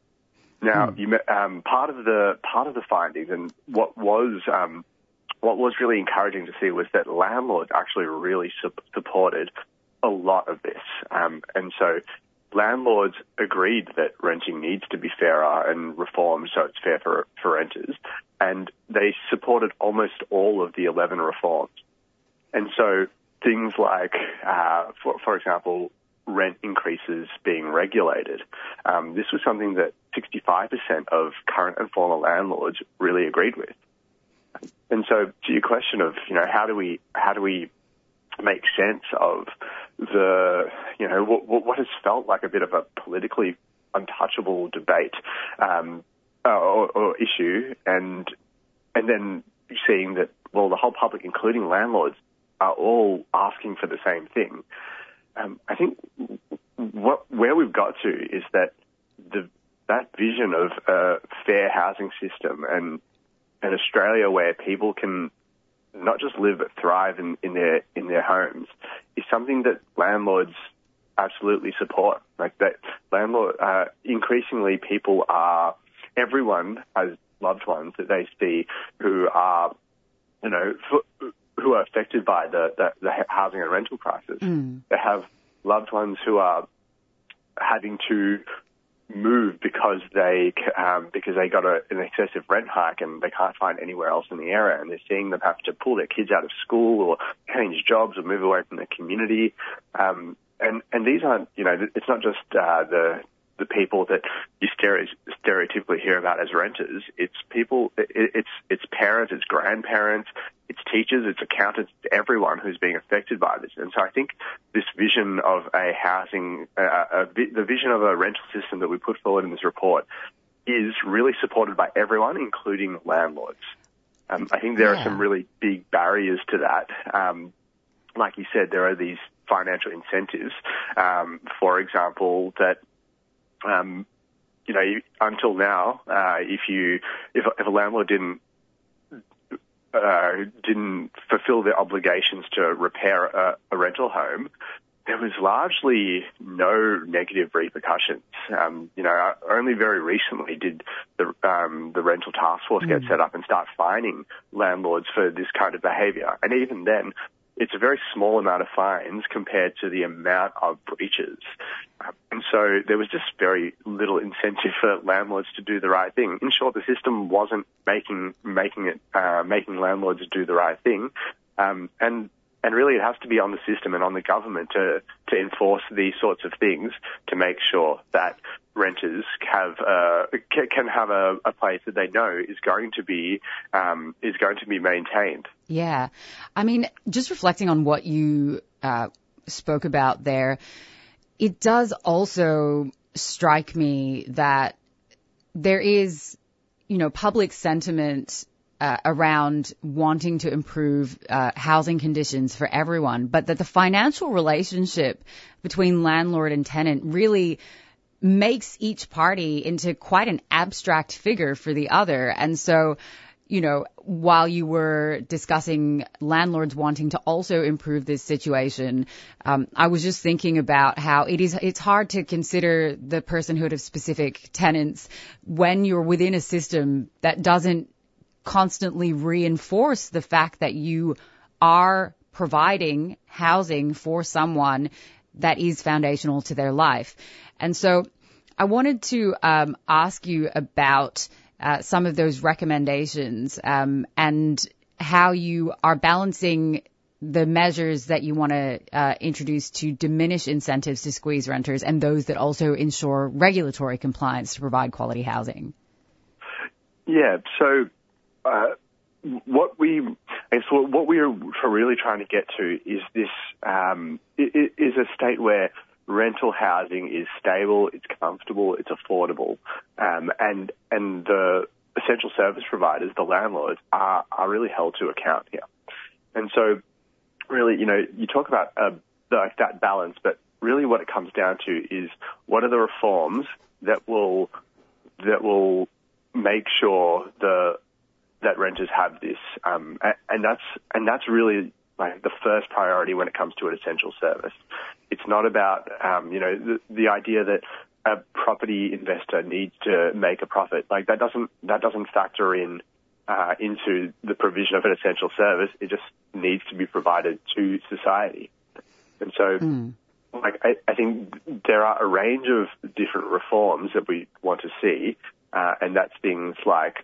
Now, mm. you, um, part of the part of the findings and what was um, what was really encouraging to see was that landlords actually really su- supported a lot of this, um, and so landlords agreed that renting needs to be fairer and reformed so it's fair for for renters, and they supported almost all of the eleven reforms. And so things like, uh, for, for example, rent increases being regulated. Um, this was something that sixty-five percent of current and former landlords really agreed with. And so, to your question of, you know, how do we how do we make sense of the, you know, what, what has felt like a bit of a politically untouchable debate um, or, or issue, and and then seeing that, well, the whole public, including landlords, are all asking for the same thing. Um, I think what, where we've got to is that the that vision of a fair housing system and an Australia where people can not just live but thrive in, in their in their homes is something that landlords absolutely support. Like that, landlord uh, increasingly people are everyone has loved ones that they see who are, you know, for, who are affected by the, the, the housing and rental crisis. Mm. They have loved ones who are having to move because they um, because they got a, an excessive rent hike and they can't find anywhere else in the area, and they're seeing them have to pull their kids out of school or change jobs or move away from the community. Um, and and these aren't, you know, it's not just uh, the the people that you stereotypically hear about as renters. It's people, it, it's it's parents, it's grandparents, it's teachers, it's accountants, it's everyone who's being affected by this. And so I think this vision of a housing, uh, a, the vision of a rental system that we put forward in this report is really supported by everyone, including landlords. Um, I think there yeah. are some really big barriers to that. Um, like you said, there are these financial incentives, um, for example, that Um, you know, until now, uh, if you, if, if a landlord didn't, uh, didn't fulfill their obligations to repair a, a rental home, there was largely no negative repercussions. Um, you know, only very recently did the, um, the rental task force mm. get set up and start fining landlords for this kind of behaviour. And even then, it's a very small amount of fines compared to the amount of breaches. Um, and so there was just very little incentive for landlords to do the right thing. In short, the system wasn't making making it uh, making landlords do the right thing. Um, and and really it has to be on the system and on the government to, to enforce these sorts of things to make sure that renters have uh, can have a, a place that they know is going to be um, is going to be maintained. Yeah, I mean, just reflecting on what you uh, spoke about there, it does also strike me that there is, you know, public sentiment uh, around wanting to improve uh, housing conditions for everyone, but that the financial relationship between landlord and tenant really makes each party into quite an abstract figure for the other. And so, you know, while you were discussing landlords wanting to also improve this situation, um, I was just thinking about how it is, it's hard to consider the personhood of specific tenants when you're within a system that doesn't constantly reinforce the fact that you are providing housing for someone that is foundational to their life. And so I wanted to um, ask you about uh, some of those recommendations um, and how you are balancing the measures that you want to uh, introduce to diminish incentives to squeeze renters and those that also ensure regulatory compliance to provide quality housing. Yeah, so uh, what we I guess what we are really trying to get to is this um, is a state where rental housing is stable, it's comfortable, it's affordable, um, and and the essential service providers, the landlords, are, are really held to account here. And so, really, you know, you talk about uh, the, that balance, but really what it comes down to is what are the reforms that will that will make sure the that renters have this, um, and that's and that's really like the first priority when it comes to an essential service. It's not about, um, you know, the, the idea that a property investor needs to make a profit. Like that doesn't that doesn't factor in uh, into the provision of an essential service. It just needs to be provided to society. And so, mm. like I, I think there are a range of different reforms that we want to see, uh, and that's things like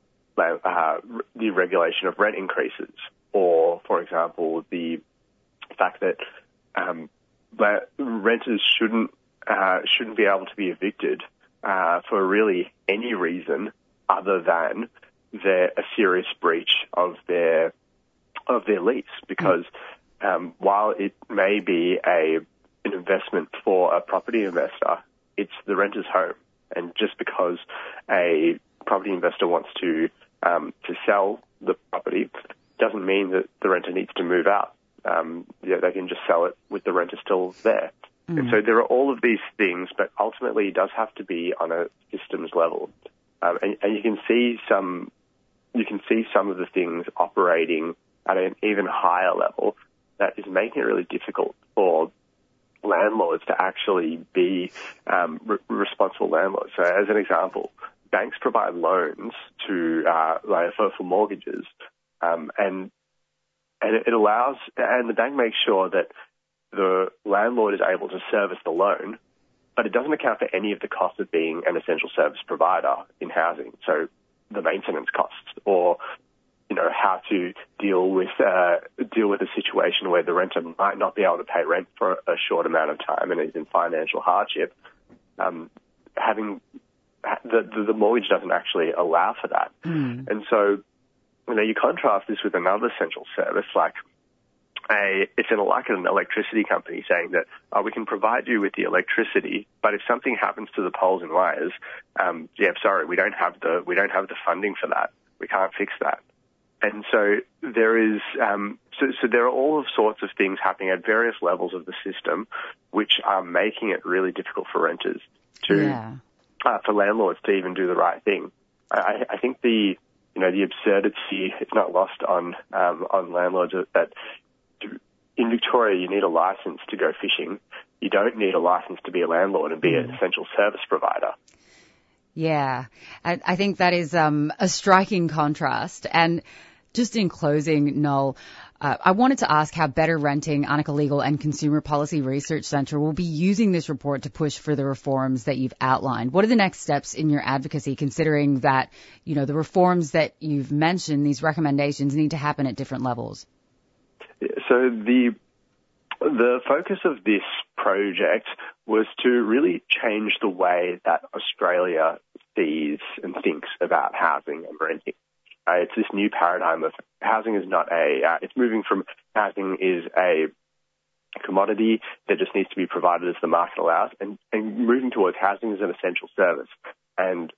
uh, the regulation of rent increases, or, for example, the fact that um, renters shouldn't uh, shouldn't be able to be evicted uh, for really any reason other than their a serious breach of their of their lease. Because um, while it may be a an investment for a property investor, it's the renter's home, and just because a property investor wants to um, to sell the property doesn't mean that the renter needs to move out. Um, yeah, they can just sell it with the renter still there. Mm. And so there are all of these things, but ultimately it does have to be on a systems level. Um, and, and you can see some, you can see some of the things operating at an even higher level that is making it really difficult for landlords to actually be um, re- responsible landlords. So as an example, banks provide loans to uh, like for, for mortgages. Um, and and it allows, and the bank makes sure that the landlord is able to service the loan, but it doesn't account for any of the costs of being an essential service provider in housing. So the maintenance costs, or you know how to deal with uh, deal with a situation where the renter might not be able to pay rent for a short amount of time and is in financial hardship. Um, having the, the the mortgage doesn't actually allow for that, mm. and so. You know, you contrast this with another essential service, like a, it's an, like an electricity company saying that, oh, we can provide you with the electricity, but if something happens to the poles and wires, um, yeah, sorry, we don't have the, we don't have the funding for that. We can't fix that. And so there is, um, so, so there are all sorts of things happening at various levels of the system, which are making it really difficult for renters to, yeah. uh, for landlords to even do the right thing. I, I think the, You know, the absurdity is not lost on um, on landlords that in Victoria you need a license to go fishing. You don't need a license to be a landlord and be mm. an essential service provider. Yeah, I, I think that is um, a striking contrast. And just in closing, Noel, uh, I wanted to ask how Better Renting, Arnica Legal and Consumer Policy Research Centre will be using this report to push for the reforms that you've outlined. What are the next steps in your advocacy, considering that, you know, the reforms that you've mentioned, these recommendations, need to happen at different levels? So the the focus of this project was to really change the way that Australia sees and thinks about housing and renting. Uh, it's this new paradigm of housing is not a, uh, it's moving from housing is a commodity that just needs to be provided as the market allows, and, and moving towards housing as an essential service. And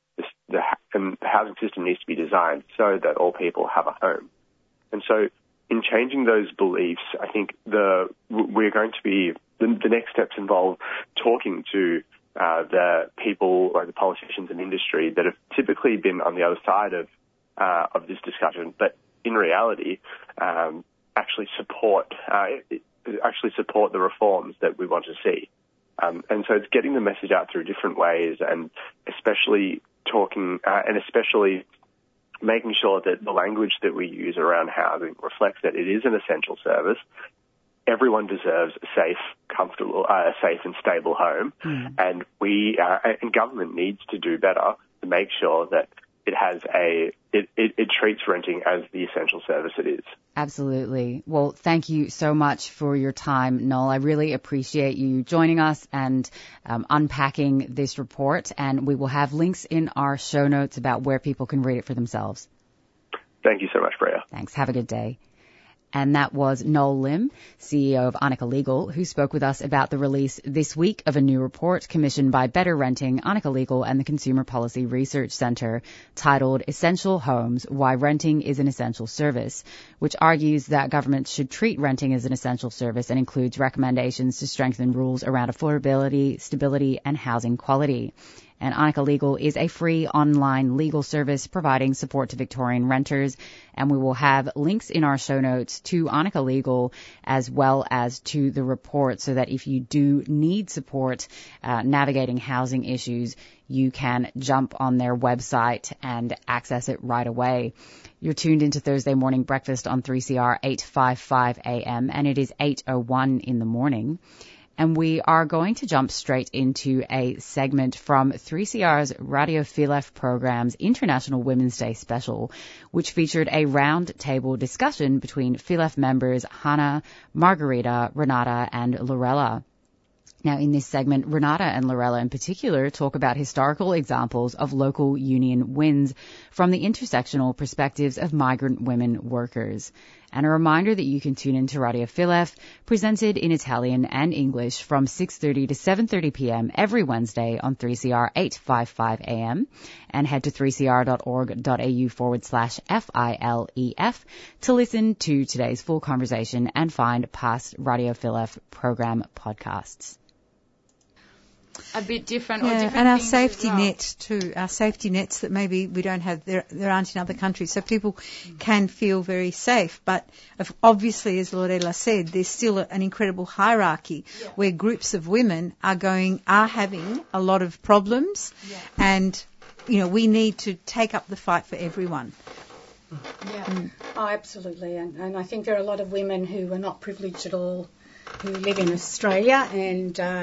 the, the, and the housing system needs to be designed so that all people have a home. And so in changing those beliefs, I think the we're going to be, the, the next steps involve talking to uh, the people or the politicians in industry that have typically been on the other side of uh, of this discussion, but in reality, um, actually support uh, actually support the reforms that we want to see. Um, and so it's getting the message out through different ways, and especially talking uh, and especially making sure that the language that we use around housing reflects that it is an essential service. Everyone deserves a safe, comfortable, uh, a safe and stable home, mm. and we uh, and government needs to do better to make sure that it has a it, it, it treats renting as the essential service it is. Absolutely. Well, thank you so much for your time, Noel. I really appreciate you joining us and um, unpacking this report, and we will have links in our show notes about where people can read it for themselves. Thank you so much, Freya. Thanks. Have a good day. And that was Noel Lim, C E O of Anika Legal, who spoke with us about the release this week of a new report commissioned by Better Renting, Anika Legal and the Consumer Policy Research Centre titled Essential Homes, Why Renting is an Essential Service, which argues that governments should treat renting as an essential service and includes recommendations to strengthen rules around affordability, stability and housing quality. And Anika Legal is a free online legal service providing support to Victorian renters. And we will have links in our show notes to Anika Legal as well as to the report so that if you do need support uh, navigating housing issues, you can jump on their website and access it right away. You're tuned into Thursday Morning Breakfast on three C R eight fifty-five A M and it is eight oh one in the morning. And we are going to jump straight into a segment from three C R's Radio Filef program's International Women's Day special, which featured a round-table discussion between Filef members Hannah, Margarita, Renata, and Lorella. Now, in this segment, Renata and Lorella in particular talk about historical examples of local union wins from the intersectional perspectives of migrant women workers. And a reminder that you can tune into Radio Filef, presented in Italian and English from six thirty to seven thirty p.m. every Wednesday on three C R eight fifty-five A M. And head to three c r dot org dot a u forward slash F I L E F to listen to today's full conversation and find past Radio Filef program podcasts. A bit different, yeah, or different and our things safety as well. net too, our safety nets that maybe we don't have, there, there aren't in other countries, so people mm. can feel very safe. But obviously, as Lorella said, there's still a, an incredible hierarchy yeah. where groups of women are going, are having a lot of problems, yeah. and you know we need to take up the fight for everyone. Yeah, mm. oh, absolutely, and, and I think there are a lot of women who are not privileged at all, who live in Australia and. Uh,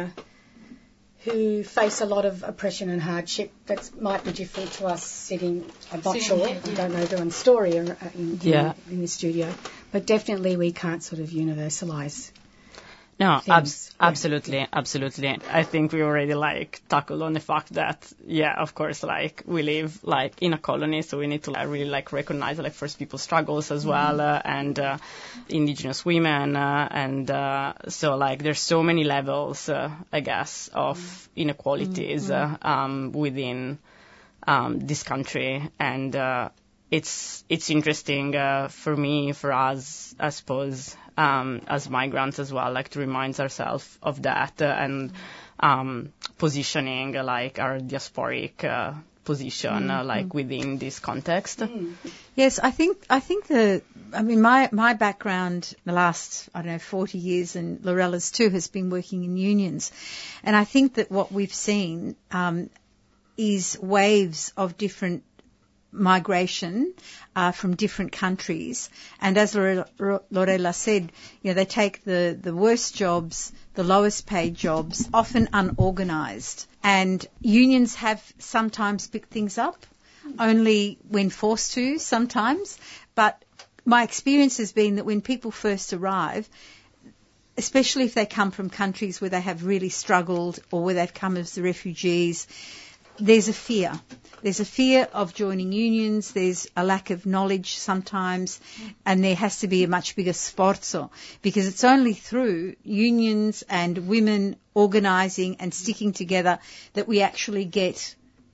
who face a lot of oppression and hardship that might be different to us sitting, I'm not sitting sure, here, yeah. I don't know everyone's story in, in, yeah. in, in the studio, but definitely we can't sort of universalise. No, ab- absolutely, yeah. absolutely. I think we already like tackled on the fact that, yeah, of course, like we live like in a colony, so we need to like, really like recognize like First People struggles as mm-hmm. well, uh, and uh, Indigenous women, uh, and uh, so like there's so many levels, uh, I guess, of mm-hmm. inequalities mm-hmm. uh, um, within um, this country, and uh, it's it's interesting uh, for me, for us, I suppose. Um, as migrants as well, like to remind ourselves of that uh, and um, positioning uh, like our diasporic uh, position mm-hmm. uh, like within this context. Mm. Yes, I think I think the I mean my my background the last I don't know forty years and Lorella's too has been working in unions, and I think that what we've seen um, is waves of different migration uh, from different countries, and as Lorella said, you know, they take the, the worst jobs, the lowest paid jobs, often unorganised, and unions have sometimes picked things up, only when forced to sometimes, but my experience has been that when people first arrive, especially if they come from countries where they have really struggled or where they've come as the refugees, there's a fear. There's a fear of joining unions, there's a lack of knowledge sometimes, and there has to be a much bigger sforzo, because it's only through unions and women organising and sticking together that we actually get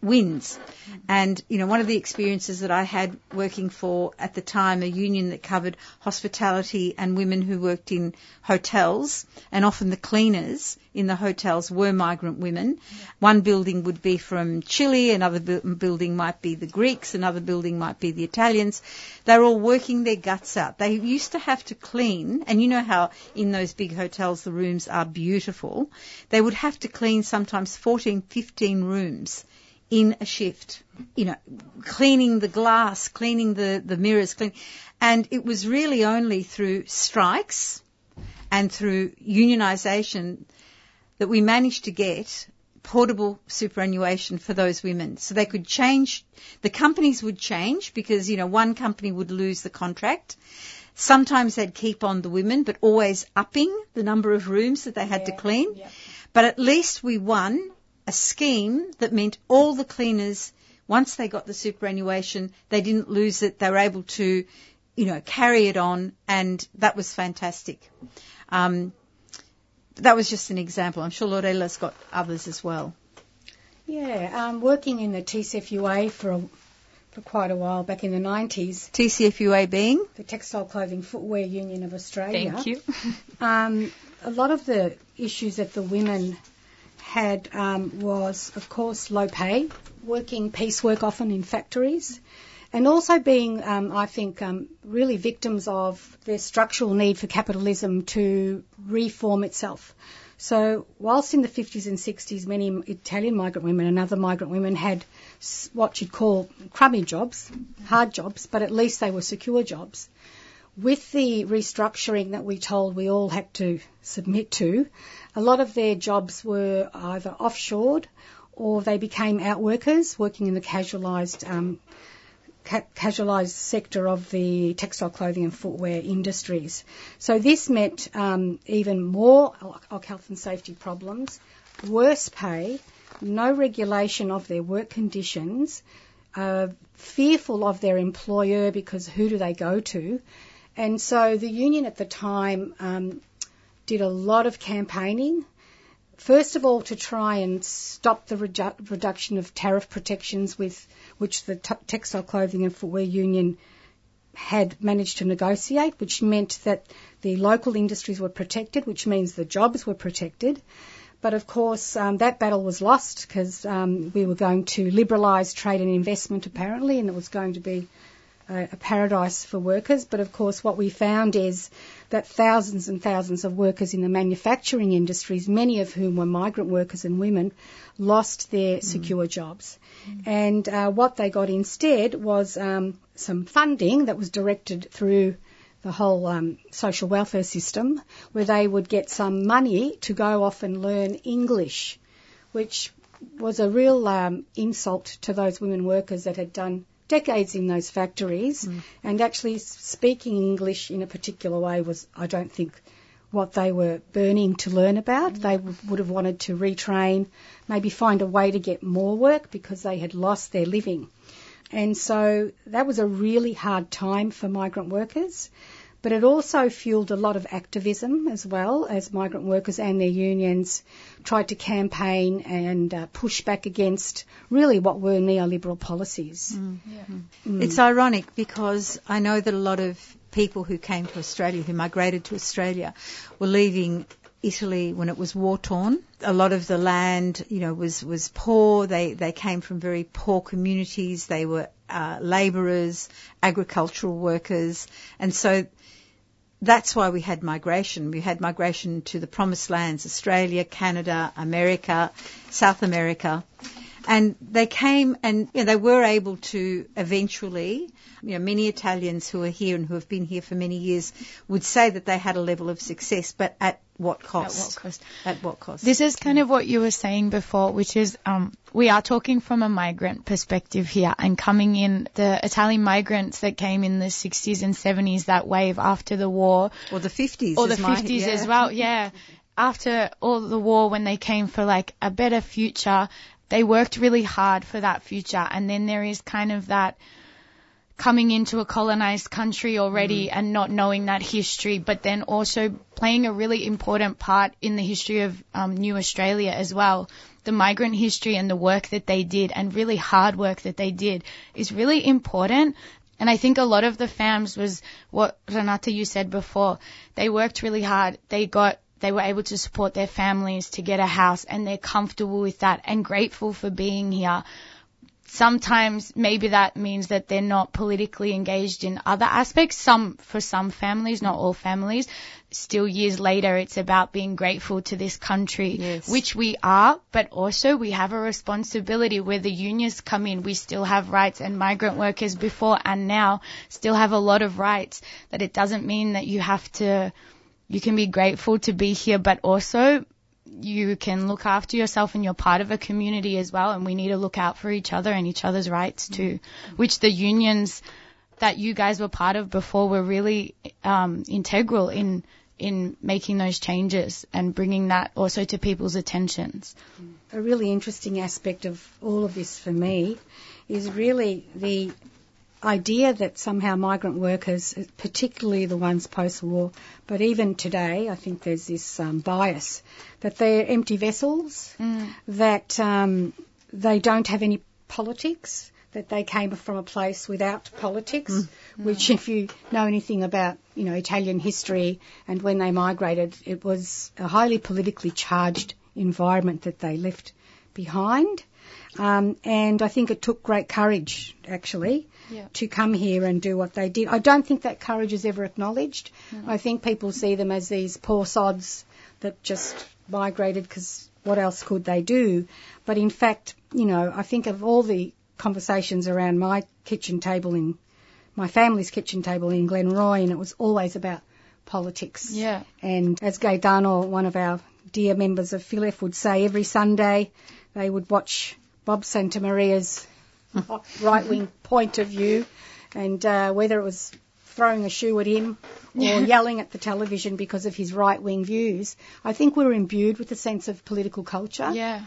wins. And, you know, one of the experiences that I had working for, at the time, a union that covered hospitality and women who worked in hotels, and often the cleaners in the hotels were migrant women. One building would be from Chile, another bu- building might be the Greeks, another building might be the Italians. They're all working their guts out. They used to have to clean, and you know how in those big hotels the rooms are beautiful. They would have to clean sometimes fourteen, fifteen rooms in a shift, you know, cleaning the glass, cleaning the, the mirrors, clean. And it was really only through strikes and through unionisation that we managed to get portable superannuation for those women. So they could change, the companies would change because, you know, one company would lose the contract. Sometimes they'd keep on the women, but always upping the number of rooms that they had yeah, to clean. Yeah. But at least we won a scheme that meant all the cleaners, once they got the superannuation, they didn't lose it. They were able to, you know, carry it on, and that was fantastic. Um, that was just an example. I'm sure Lorella's got others as well. Yeah, um, working in the T C F U A for a, for quite a while back in the nineties. T C F U A being? The Textile Clothing Footwear Union of Australia. Thank you. um, a lot of the issues that the women had um, was, of course, low pay, working piecework often in factories, and also being, um, I think, um, really victims of their structural need for capitalism to reform itself. So whilst in the fifties and sixties many Italian migrant women and other migrant women had what you'd call crummy jobs, hard jobs, but at least they were secure jobs, with the restructuring that we told we all had to submit to, a lot of their jobs were either offshored or they became outworkers working in the casualised um, ca- casualised sector of the textile clothing and footwear industries. So this meant um, even more health and safety problems, worse pay, no regulation of their work conditions, uh, fearful of their employer because who do they go to? And so the union at the time um, did a lot of campaigning, first of all to try and stop the redu- reduction of tariff protections with which the t- Textile Clothing and Footwear Union had managed to negotiate, which meant that the local industries were protected, which means the jobs were protected. But of course, um, that battle was lost because um, we were going to liberalise trade and investment apparently, and it was going to be a paradise for workers. But of course what we found is that thousands and thousands of workers in the manufacturing industries, many of whom were migrant workers and women, lost their mm. secure jobs. Mm. And uh, what they got instead was um, some funding that was directed through the whole um, social welfare system, where they would get some money to go off and learn English, which was a real um, insult to those women workers that had done decades in those factories, mm. and actually speaking English in a particular way was, I don't think, what they were burning to learn about. Mm. They w- would have wanted to retrain, maybe find a way to get more work because they had lost their living. And so that was a really hard time for migrant workers. But it also fueled a lot of activism as well, as migrant workers and their unions tried to campaign and uh, push back against really what were neoliberal policies. Mm. Yeah. Mm. It's ironic because I know that a lot of people who came to Australia, who migrated to Australia, were leaving Italy when it was war-torn. A lot of the land, you know, was, was poor. They, they came from very poor communities. They were uh, labourers, agricultural workers, and so that's why we had migration. We had migration to the promised lands, Australia, Canada, America, South America. And they came and you know, they were able to eventually, you know, many Italians who are here and who have been here for many years would say that they had a level of success, but at what cost? At what cost? At what cost? This is kind of what you were saying before, which is um, we are talking from a migrant perspective here, and coming in, the Italian migrants that came in the sixties and seventies, that wave after the war. Or the fifties. Or the fifties yeah. as well, yeah. After all the war, when they came for like a better future, they worked really hard for that future, and then there is kind of that coming into a colonized country already mm. and not knowing that history, but then also playing a really important part in the history of um, New Australia as well. The migrant history and the work that they did, and really hard work that they did, is really important. And I think a lot of the fams was what Renata, you said before. They worked really hard. They got, they were able to support their families to get a house, and they're comfortable with that and grateful for being here. Sometimes maybe that means that they're not politically engaged in other aspects. Some, for some families, not all families. Still years later, it's about being grateful to this country, yes. which we are, but also we have a responsibility. Where the unions come in, we still have rights, and migrant workers before and now still have a lot of rights. That it doesn't mean that you have to, you can be grateful to be here, but also you can look after yourself, and you're part of a community as well, and we need to look out for each other and each other's rights too, mm-hmm. which the unions that you guys were part of before were really um, integral in in making those changes and bringing that also to people's attentions. A really interesting aspect of all of this for me is really the idea that somehow migrant workers, particularly the ones post-war, but even today, I think there's this um, bias that they're empty vessels, mm. that um, they don't have any politics, that they came from a place without politics, mm. which if you know anything about, you know, Italian history and when they migrated, it was a highly politically charged environment that they left behind. Um, and I think it took great courage, actually, yeah. to come here and do what they did. I don't think that courage is ever acknowledged. Mm. I think people see them as these poor sods that just migrated because what else could they do? But in fact, you know, I think of all the conversations around my kitchen table in my family's kitchen table in Glenroy, and it was always about politics. Yeah. And as Gaetano, one of our dear members of Philef, would say, every Sunday they would watch Bob Santamaria's right-wing point of view, and uh, whether it was throwing a shoe at him or yeah. yelling at the television because of his right-wing views, I think we were imbued with a sense of political culture. Yeah.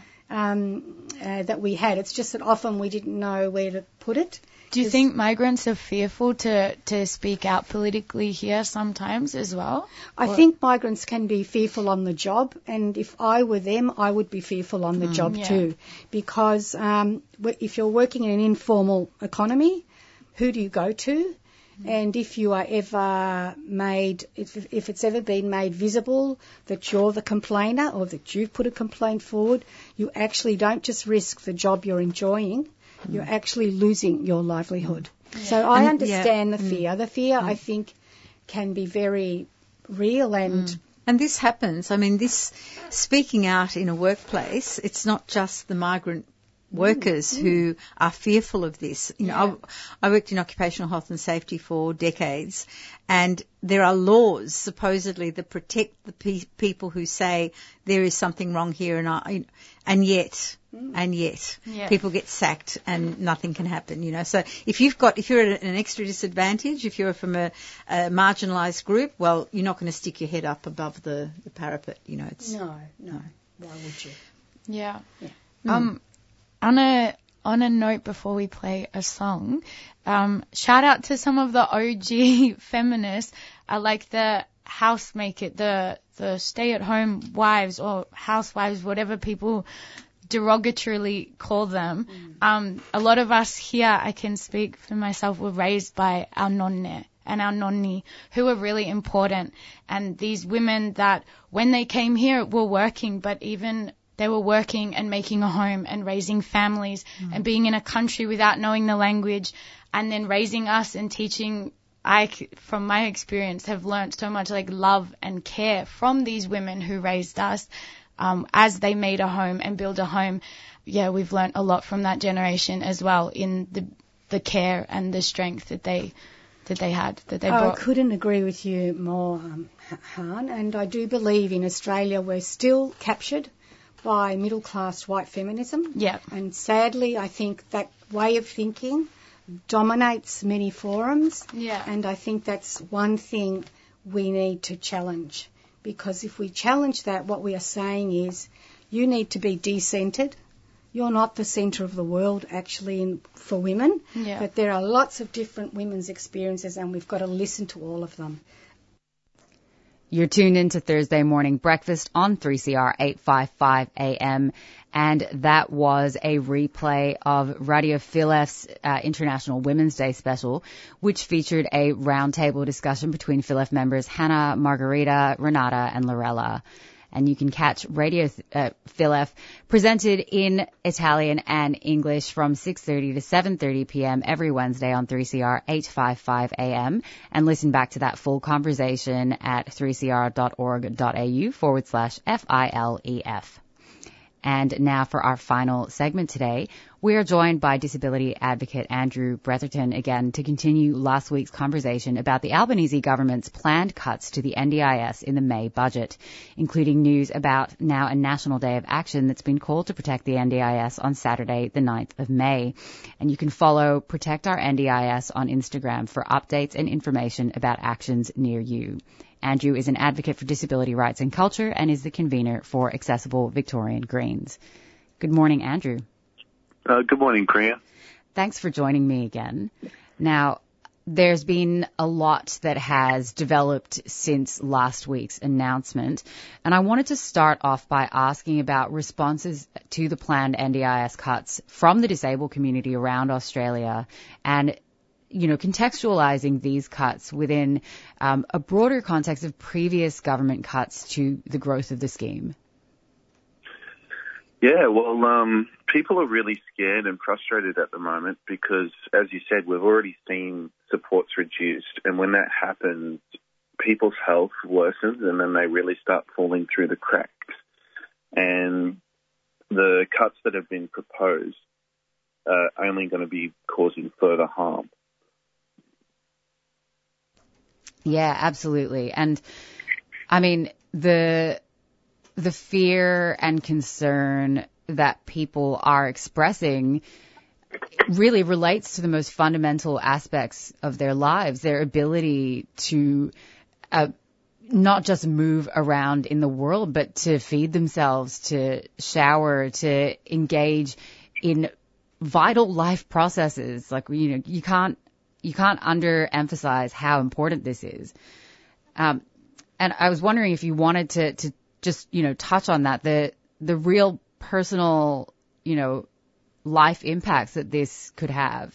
Um, uh, that we had. It's just that often we didn't know where to put it. Do you think migrants are fearful to, to speak out politically here sometimes as well? I or? think migrants can be fearful on the job, and if I were them, I would be fearful on the mm, job yeah. too, because um, if you're working in an informal economy, who do you go to? And if you are ever made, if, if it's ever been made visible that you're the complainer or that you've put a complaint forward, you actually don't just risk the job you're enjoying, mm. you're actually losing your livelihood. Mm. So I and, understand yeah. the fear. Mm. The fear, mm. I think, can be very real and... Mm. And this happens. I mean, this speaking out in a workplace, it's not just the migrant workers mm, who mm. are fearful of this. You know, yeah. I, I worked in occupational health and safety for decades, and there are laws supposedly that protect the pe- people who say there is something wrong here, and I, and yet, mm. and yet, yeah. people get sacked and nothing can happen. You know, so if you've got, if you're at an extra disadvantage, if you're from a, a marginalised group, well, you're not going to stick your head up above the, the parapet. You know, it's no, no. Why would you? Yeah. yeah. Mm. Um. On a on a note before we play a song, um, shout out to some of the O G feminists, uh, like the housemaker, the the stay-at-home wives or housewives, whatever people derogatorily call them. Mm. Um, a lot of us here, I can speak for myself, were raised by our nonne and our nonni, who were really important. And these women that, when they came here, were working, but even they were working and making a home and raising families mm. and being in a country without knowing the language, and then raising us and teaching. I, from my experience, have learnt so much like love and care from these women who raised us um, as they made a home and built a home. Yeah, we've learnt a lot from that generation as well in the the care and the strength that they that they had, that they brought. I couldn't agree with you more, um, Han, and I do believe in Australia we're still captured by middle-class white feminism. Yeah. And sadly, I think that way of thinking dominates many forums. Yeah. And I think that's one thing we need to challenge. Because if we challenge that, what we are saying is you need to be decentered, you're not the centre of the world actually in, for women, Yeah. but there are lots of different women's experiences and we've got to listen to all of them. You're tuned into Thursday Morning Breakfast on three C R eight fifty-five A M, and that was a replay of Radio Phil F's uh, International Women's Day special, which featured a roundtable discussion between Phil F members Hannah, Margarita, Renata, and Lorella. And you can catch Radio uh, Phil F presented in Italian and English from six thirty to seven thirty p.m. every Wednesday on three C R eight fifty-five A M, and listen back to that full conversation at three c r dot org dot a u forward slash F I L E F. And now for our final segment today, we are joined by disability advocate Andrew Bretherton again to continue last week's conversation about the Albanese government's planned cuts to the N D I S in the May budget, including news about now a national day of action that's been called to protect the N D I S on Saturday, the ninth of May. And you can follow Protect Our N D I S on Instagram for updates and information about actions near you. Andrew is an advocate for disability rights and culture and is the convener for Accessible Victorian Greens. Good morning, Andrew. Uh, good morning, Priya. Thanks for joining me again. Now, there's been a lot that has developed since last week's announcement, and I wanted to start off by asking about responses to the planned N D I S cuts from the disabled community around Australia and you know, contextualizing these cuts within um, a broader context of previous government cuts to the growth of the scheme. Yeah, well, um, people are really scared and frustrated at the moment because, as you said, we've already seen supports reduced. And when that happens, people's health worsens and then they really start falling through the cracks. And the cuts that have been proposed are only going to be causing further harm. Yeah, absolutely. And I mean, the the fear and concern that people are expressing really relates to the most fundamental aspects of their lives, their ability to uh, not just move around in the world, but to feed themselves, to shower, to engage in vital life processes. Like, you know, you can't You can't underemphasize how important this is. Um, and I was wondering if you wanted to, to just, you know, touch on that, the the real personal, you know, life impacts that this could have.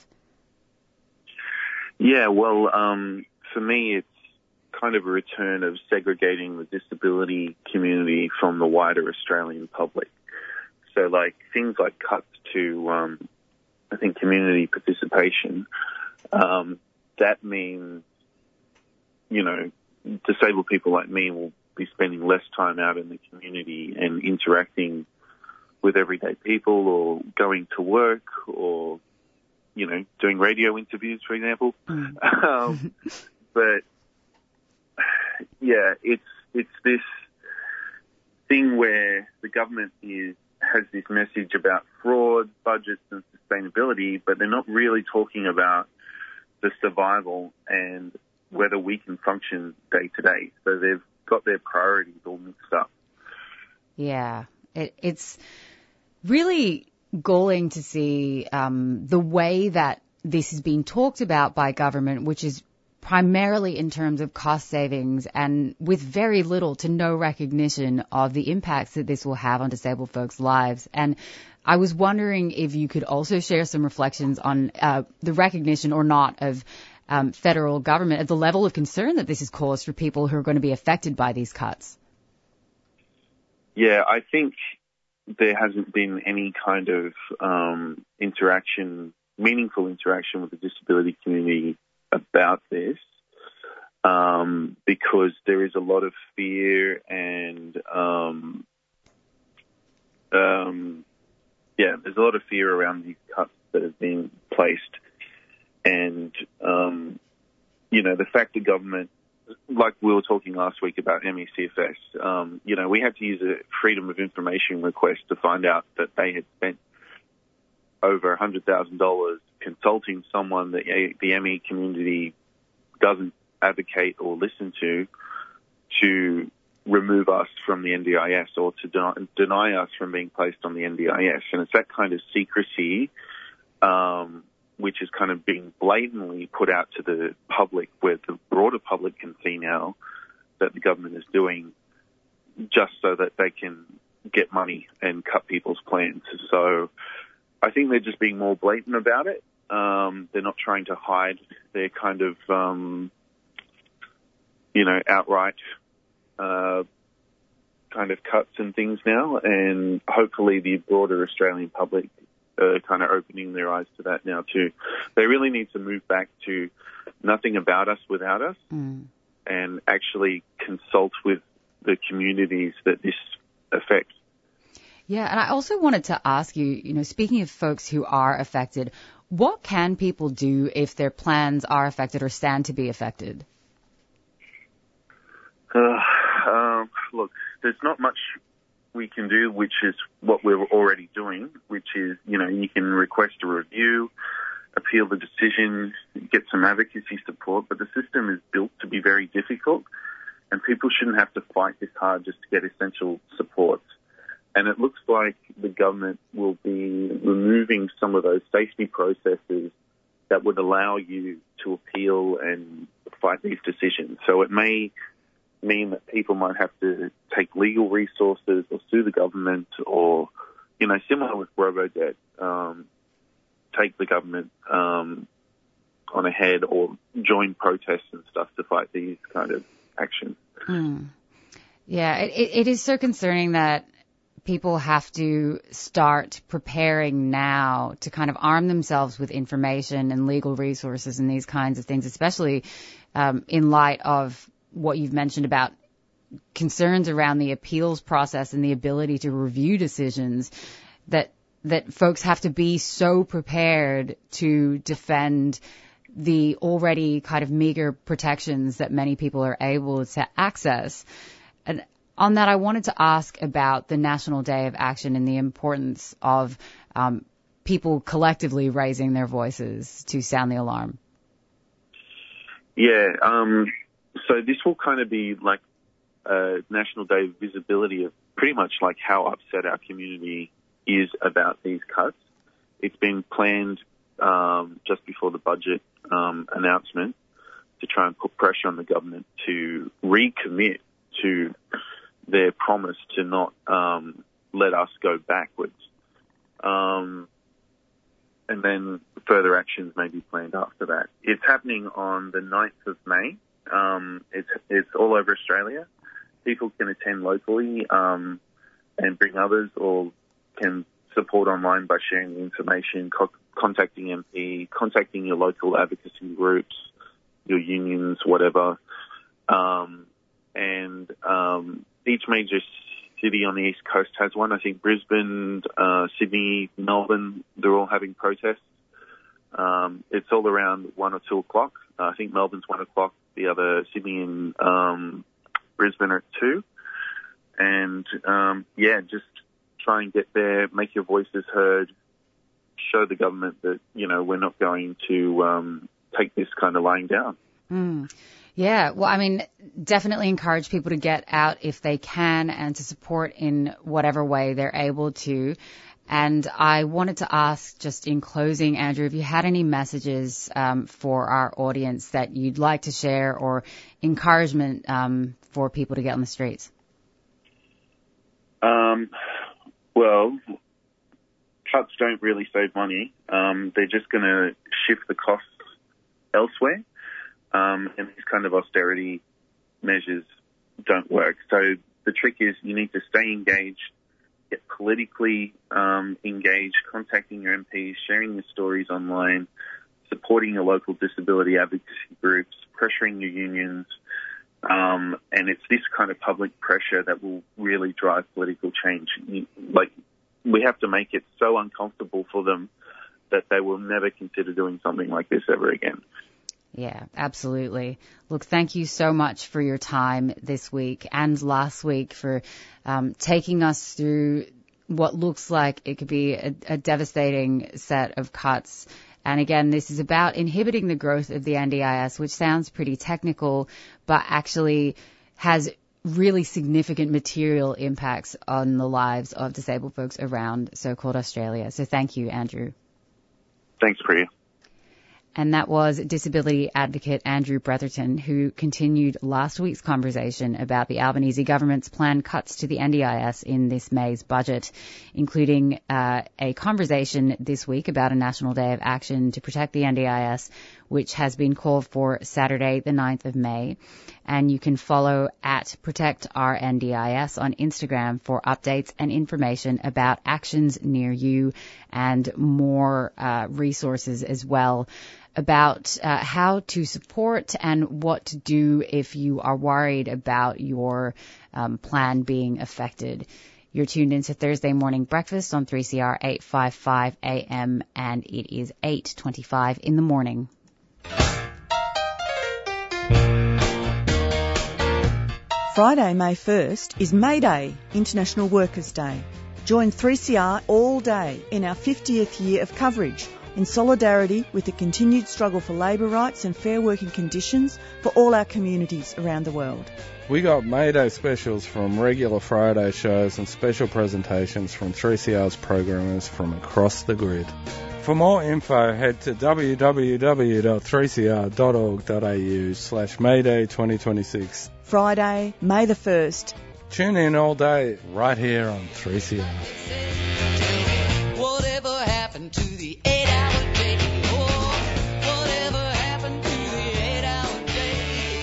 Yeah, well, um, for me, it's kind of a return of segregating the disability community from the wider Australian public. So, like, things like cuts to, um, I think, community participation. Um, that means, you know, disabled people like me will be spending less time out in the community and interacting with everyday people or going to work or, you know, doing radio interviews, for example. Mm. um, but, yeah, it's it's this thing where the government is has this message about fraud, budgets and sustainability, but they're not really talking about the survival and whether we can function day to day. So they've got their priorities all mixed up. Yeah, it, it's really galling to see um, the way that this is being talked about by government, which is primarily in terms of cost savings and with very little to no recognition of the impacts that this will have on disabled folks' lives. And I was wondering if you could also share some reflections on uh, the recognition or not of um, federal government at the level of concern that this has caused for people who are going to be affected by these cuts. Yeah, I think there hasn't been any kind of um, interaction, meaningful interaction with the disability community about this, um, because there is a lot of fear and, um, um, yeah, there's a lot of fear around these cuts that have been placed. And, um, you know, the fact that government, like we were talking last week about M E C F S, um, you know, we had to use a Freedom of Information request to find out that they had spent over one hundred thousand dollars consulting someone that the M E community doesn't advocate or listen to, to remove us from the N D I S or to de- deny us from being placed on the N D I S. And it's that kind of secrecy, um, which is kind of being blatantly put out to the public, where the broader public can see now that the government is doing, just so that they can get money and cut people's plans. So I think they're just being more blatant about it. Um, they're not trying to hide their kind of, um, you know, outright uh, kind of cuts and things now. And hopefully the broader Australian public are kind of opening their eyes to that now too. They really need to move back to nothing about us without us, mm. and actually consult with the communities that this affects. Yeah, and I also wanted to ask you, you know, speaking of folks who are affected, what can people do if their plans are affected or stand to be affected? Uh, um, look, there's not much we can do, which is what we're already doing, which is, you know, you can request a review, appeal the decision, get some advocacy support, but the system is built to be very difficult, and people shouldn't have to fight this hard just to get essential support. And it looks like the government will be removing some of those safety processes that would allow you to appeal and fight these decisions. So it may mean that people might have to take legal resources or sue the government, or, you know, similar with Robodebt, um, take the government um, on ahead or join protests and stuff to fight these kind of actions. Mm. Yeah, it, it is so concerning that people have to start preparing now to kind of arm themselves with information and legal resources and these kinds of things, especially um, in light of what you've mentioned about concerns around the appeals process and the ability to review decisions, that that folks have to be so prepared to defend the already kind of meager protections that many people are able to access. And on that, I wanted to ask about the National Day of Action and the importance of um, people collectively raising their voices to sound the alarm. Yeah, um, so this will kind of be like a National Day of visibility of pretty much like how upset our community is about these cuts. It's been planned um, just before the budget um, announcement to try and put pressure on the government to recommit to their promise to not um, let us go backwards. Um, and then further actions may be planned after that. It's happening on the ninth of May. Um, it's, it's all over Australia. People can attend locally um, and bring others, or can support online by sharing the information, co- contacting M P, contacting your local advocacy groups, your unions, whatever. Um, and um, each major city on the East Coast has one. I think Brisbane, uh, Sydney, Melbourne, they're all having protests. Um, it's all around one or two o'clock. Uh, I think Melbourne's one o'clock. The other, Sydney and um, Brisbane are at two. And, um, yeah, just try and get there, make your voices heard, show the government that, you know, we're not going to um, take this kind of lying down. Mm. Yeah, well, I mean, definitely encourage people to get out if they can and to support in whatever way they're able to. And I wanted to ask, just in closing, Andrew, if you had any messages um, for our audience that you'd like to share, or encouragement um, for people to get on the streets. Um, well, cuts don't really save money. Um, they're just going to shift the costs elsewhere. Um, and these kind of austerity measures don't work. So the trick is you need to stay engaged, get politically um, engaged, contacting your M Ps, sharing your stories online, supporting your local disability advocacy groups, pressuring your unions. Um, and it's this kind of public pressure that will really drive political change. Like, we have to make it so uncomfortable for them that they will never consider doing something like this ever again. Yeah, absolutely. Look, thank you so much for your time this week and last week, for um, taking us through what looks like it could be a, a devastating set of cuts. And again, this is about inhibiting the growth of the N D I S, which sounds pretty technical, but actually has really significant material impacts on the lives of disabled folks around so-called Australia. So thank you, Andrew. Thanks, Priya. And that was disability advocate Andrew Bretherton, who continued last week's conversation about the Albanese government's planned cuts to the N D I S in this May's budget, including uh, a conversation this week about a National Day of Action to protect the N D I S, which has been called for Saturday, the ninth of May. And you can follow at Protect Our N D I S on Instagram for updates and information about actions near you and more uh, resources as well about uh, how to support and what to do if you are worried about your um, plan being affected. You're tuned into Thursday Morning Breakfast on three C R eight fifty-five A M, and it is eight twenty-five in the morning. Friday, May first, is May Day, International Workers' Day. Join three C R all day in our fiftieth year of coverage, in solidarity with the continued struggle for labour rights and fair working conditions for all our communities around the world. We got May Day specials from regular Friday shows and special presentations from three C R's programmers from across the grid. For more info, head to w w w dot three c r dot org dot a u slash Mayday twenty twenty-six. Friday, May the first. Tune in all day right here on three C R. Whatever happened to the eight-hour day? Oh, whatever happened to the eight-hour day?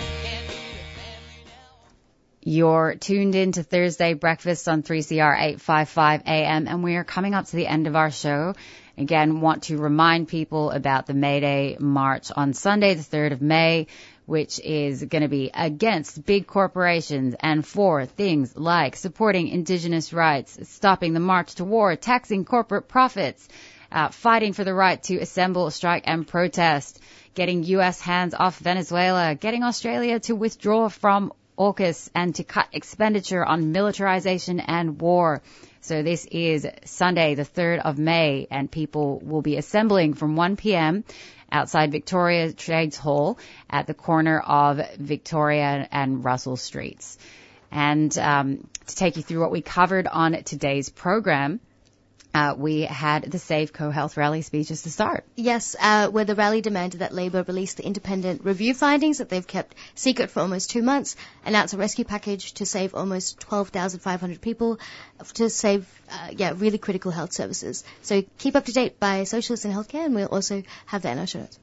You're tuned in to Thursday Breakfast on three C R eight fifty-five A M, and we are coming up to the end of our show. Again, want to remind people about the May Day March on Sunday, the third of May, which is going to be against big corporations and for things like supporting Indigenous rights, stopping the march to war, taxing corporate profits, uh, fighting for the right to assemble, strike and protest, getting U S hands off Venezuela, getting Australia to withdraw from AUKUS and to cut expenditure on militarization and war. So this is Sunday, the third of May, and people will be assembling from one p.m. outside Victoria Trades Hall at the corner of Victoria and Russell Streets. And um, to take you through what we covered on today's program, uh, we had the Save CoHealth rally speeches to start. Yes, uh, where the rally demanded that Labor release the independent review findings that they've kept secret for almost two months, announce a rescue package to save almost twelve thousand five hundred people, to save, uh, yeah, really critical health services. So keep up to date by Socialists in Healthcare, and we'll also have that in our show notes.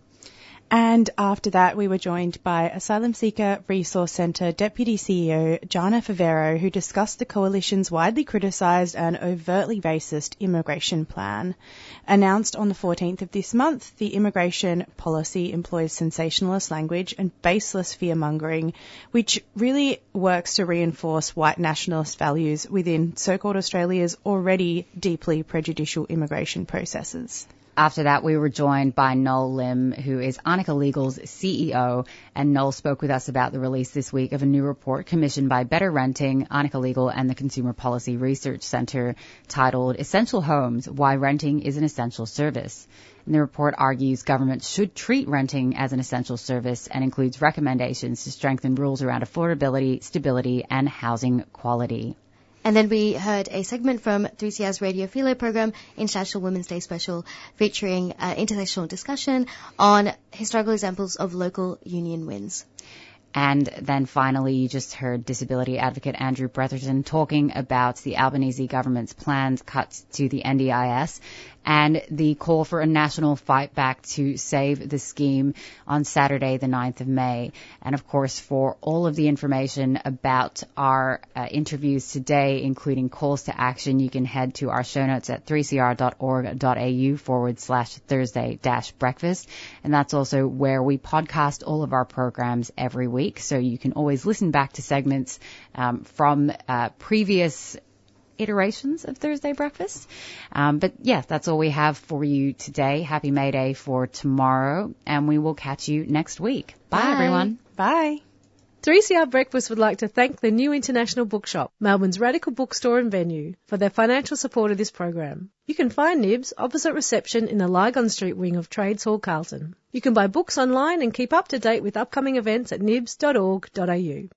And after that, we were joined by Asylum Seeker Resource Centre Deputy C E O Jana Favero, who discussed the Coalition's widely criticised and overtly racist immigration plan. Announced on the fourteenth of this month, the immigration policy employs sensationalist language and baseless fear-mongering, which really works to reinforce white nationalist values within so-called Australia's already deeply prejudicial immigration processes. After that, we were joined by Noel Lim, who is Arnica Legal's C E O, and Noel spoke with us about the release this week of a new report commissioned by Better Renting, Arnica Legal, and the Consumer Policy Research Centre titled Essential Homes, Why Renting is an Essential Service. And the report argues governments should treat renting as an essential service and includes recommendations to strengthen rules around affordability, stability, and housing quality. And then we heard a segment from three C R's Radio Philo program, International Women's Day Special, featuring uh, intersectional discussion on historical examples of local union wins. And then finally, you just heard disability advocate Andrew Bretherton talking about the Albanese government's planned cuts to the N D I S and the call for a national fight back to save the scheme on Saturday, the ninth of May. And of course, for all of the information about our uh, interviews today, including calls to action, you can head to our show notes at three c r dot org dot a u forward slash Thursday dash breakfast. And that's also where we podcast all of our programs every week. So you can always listen back to segments um, from uh, previous iterations of Thursday Breakfast. Um, but yeah, that's all we have for you today. Happy May Day for tomorrow, and we will catch you next week. Bye, Bye. everyone. Bye. three C R Breakfast would like to thank the New International Bookshop, Melbourne's radical bookstore and venue, for their financial support of this program. You can find Nibs opposite reception in the Lygon Street wing of Trades Hall, Carlton. You can buy books online and keep up to date with upcoming events at nibs dot org dot a u.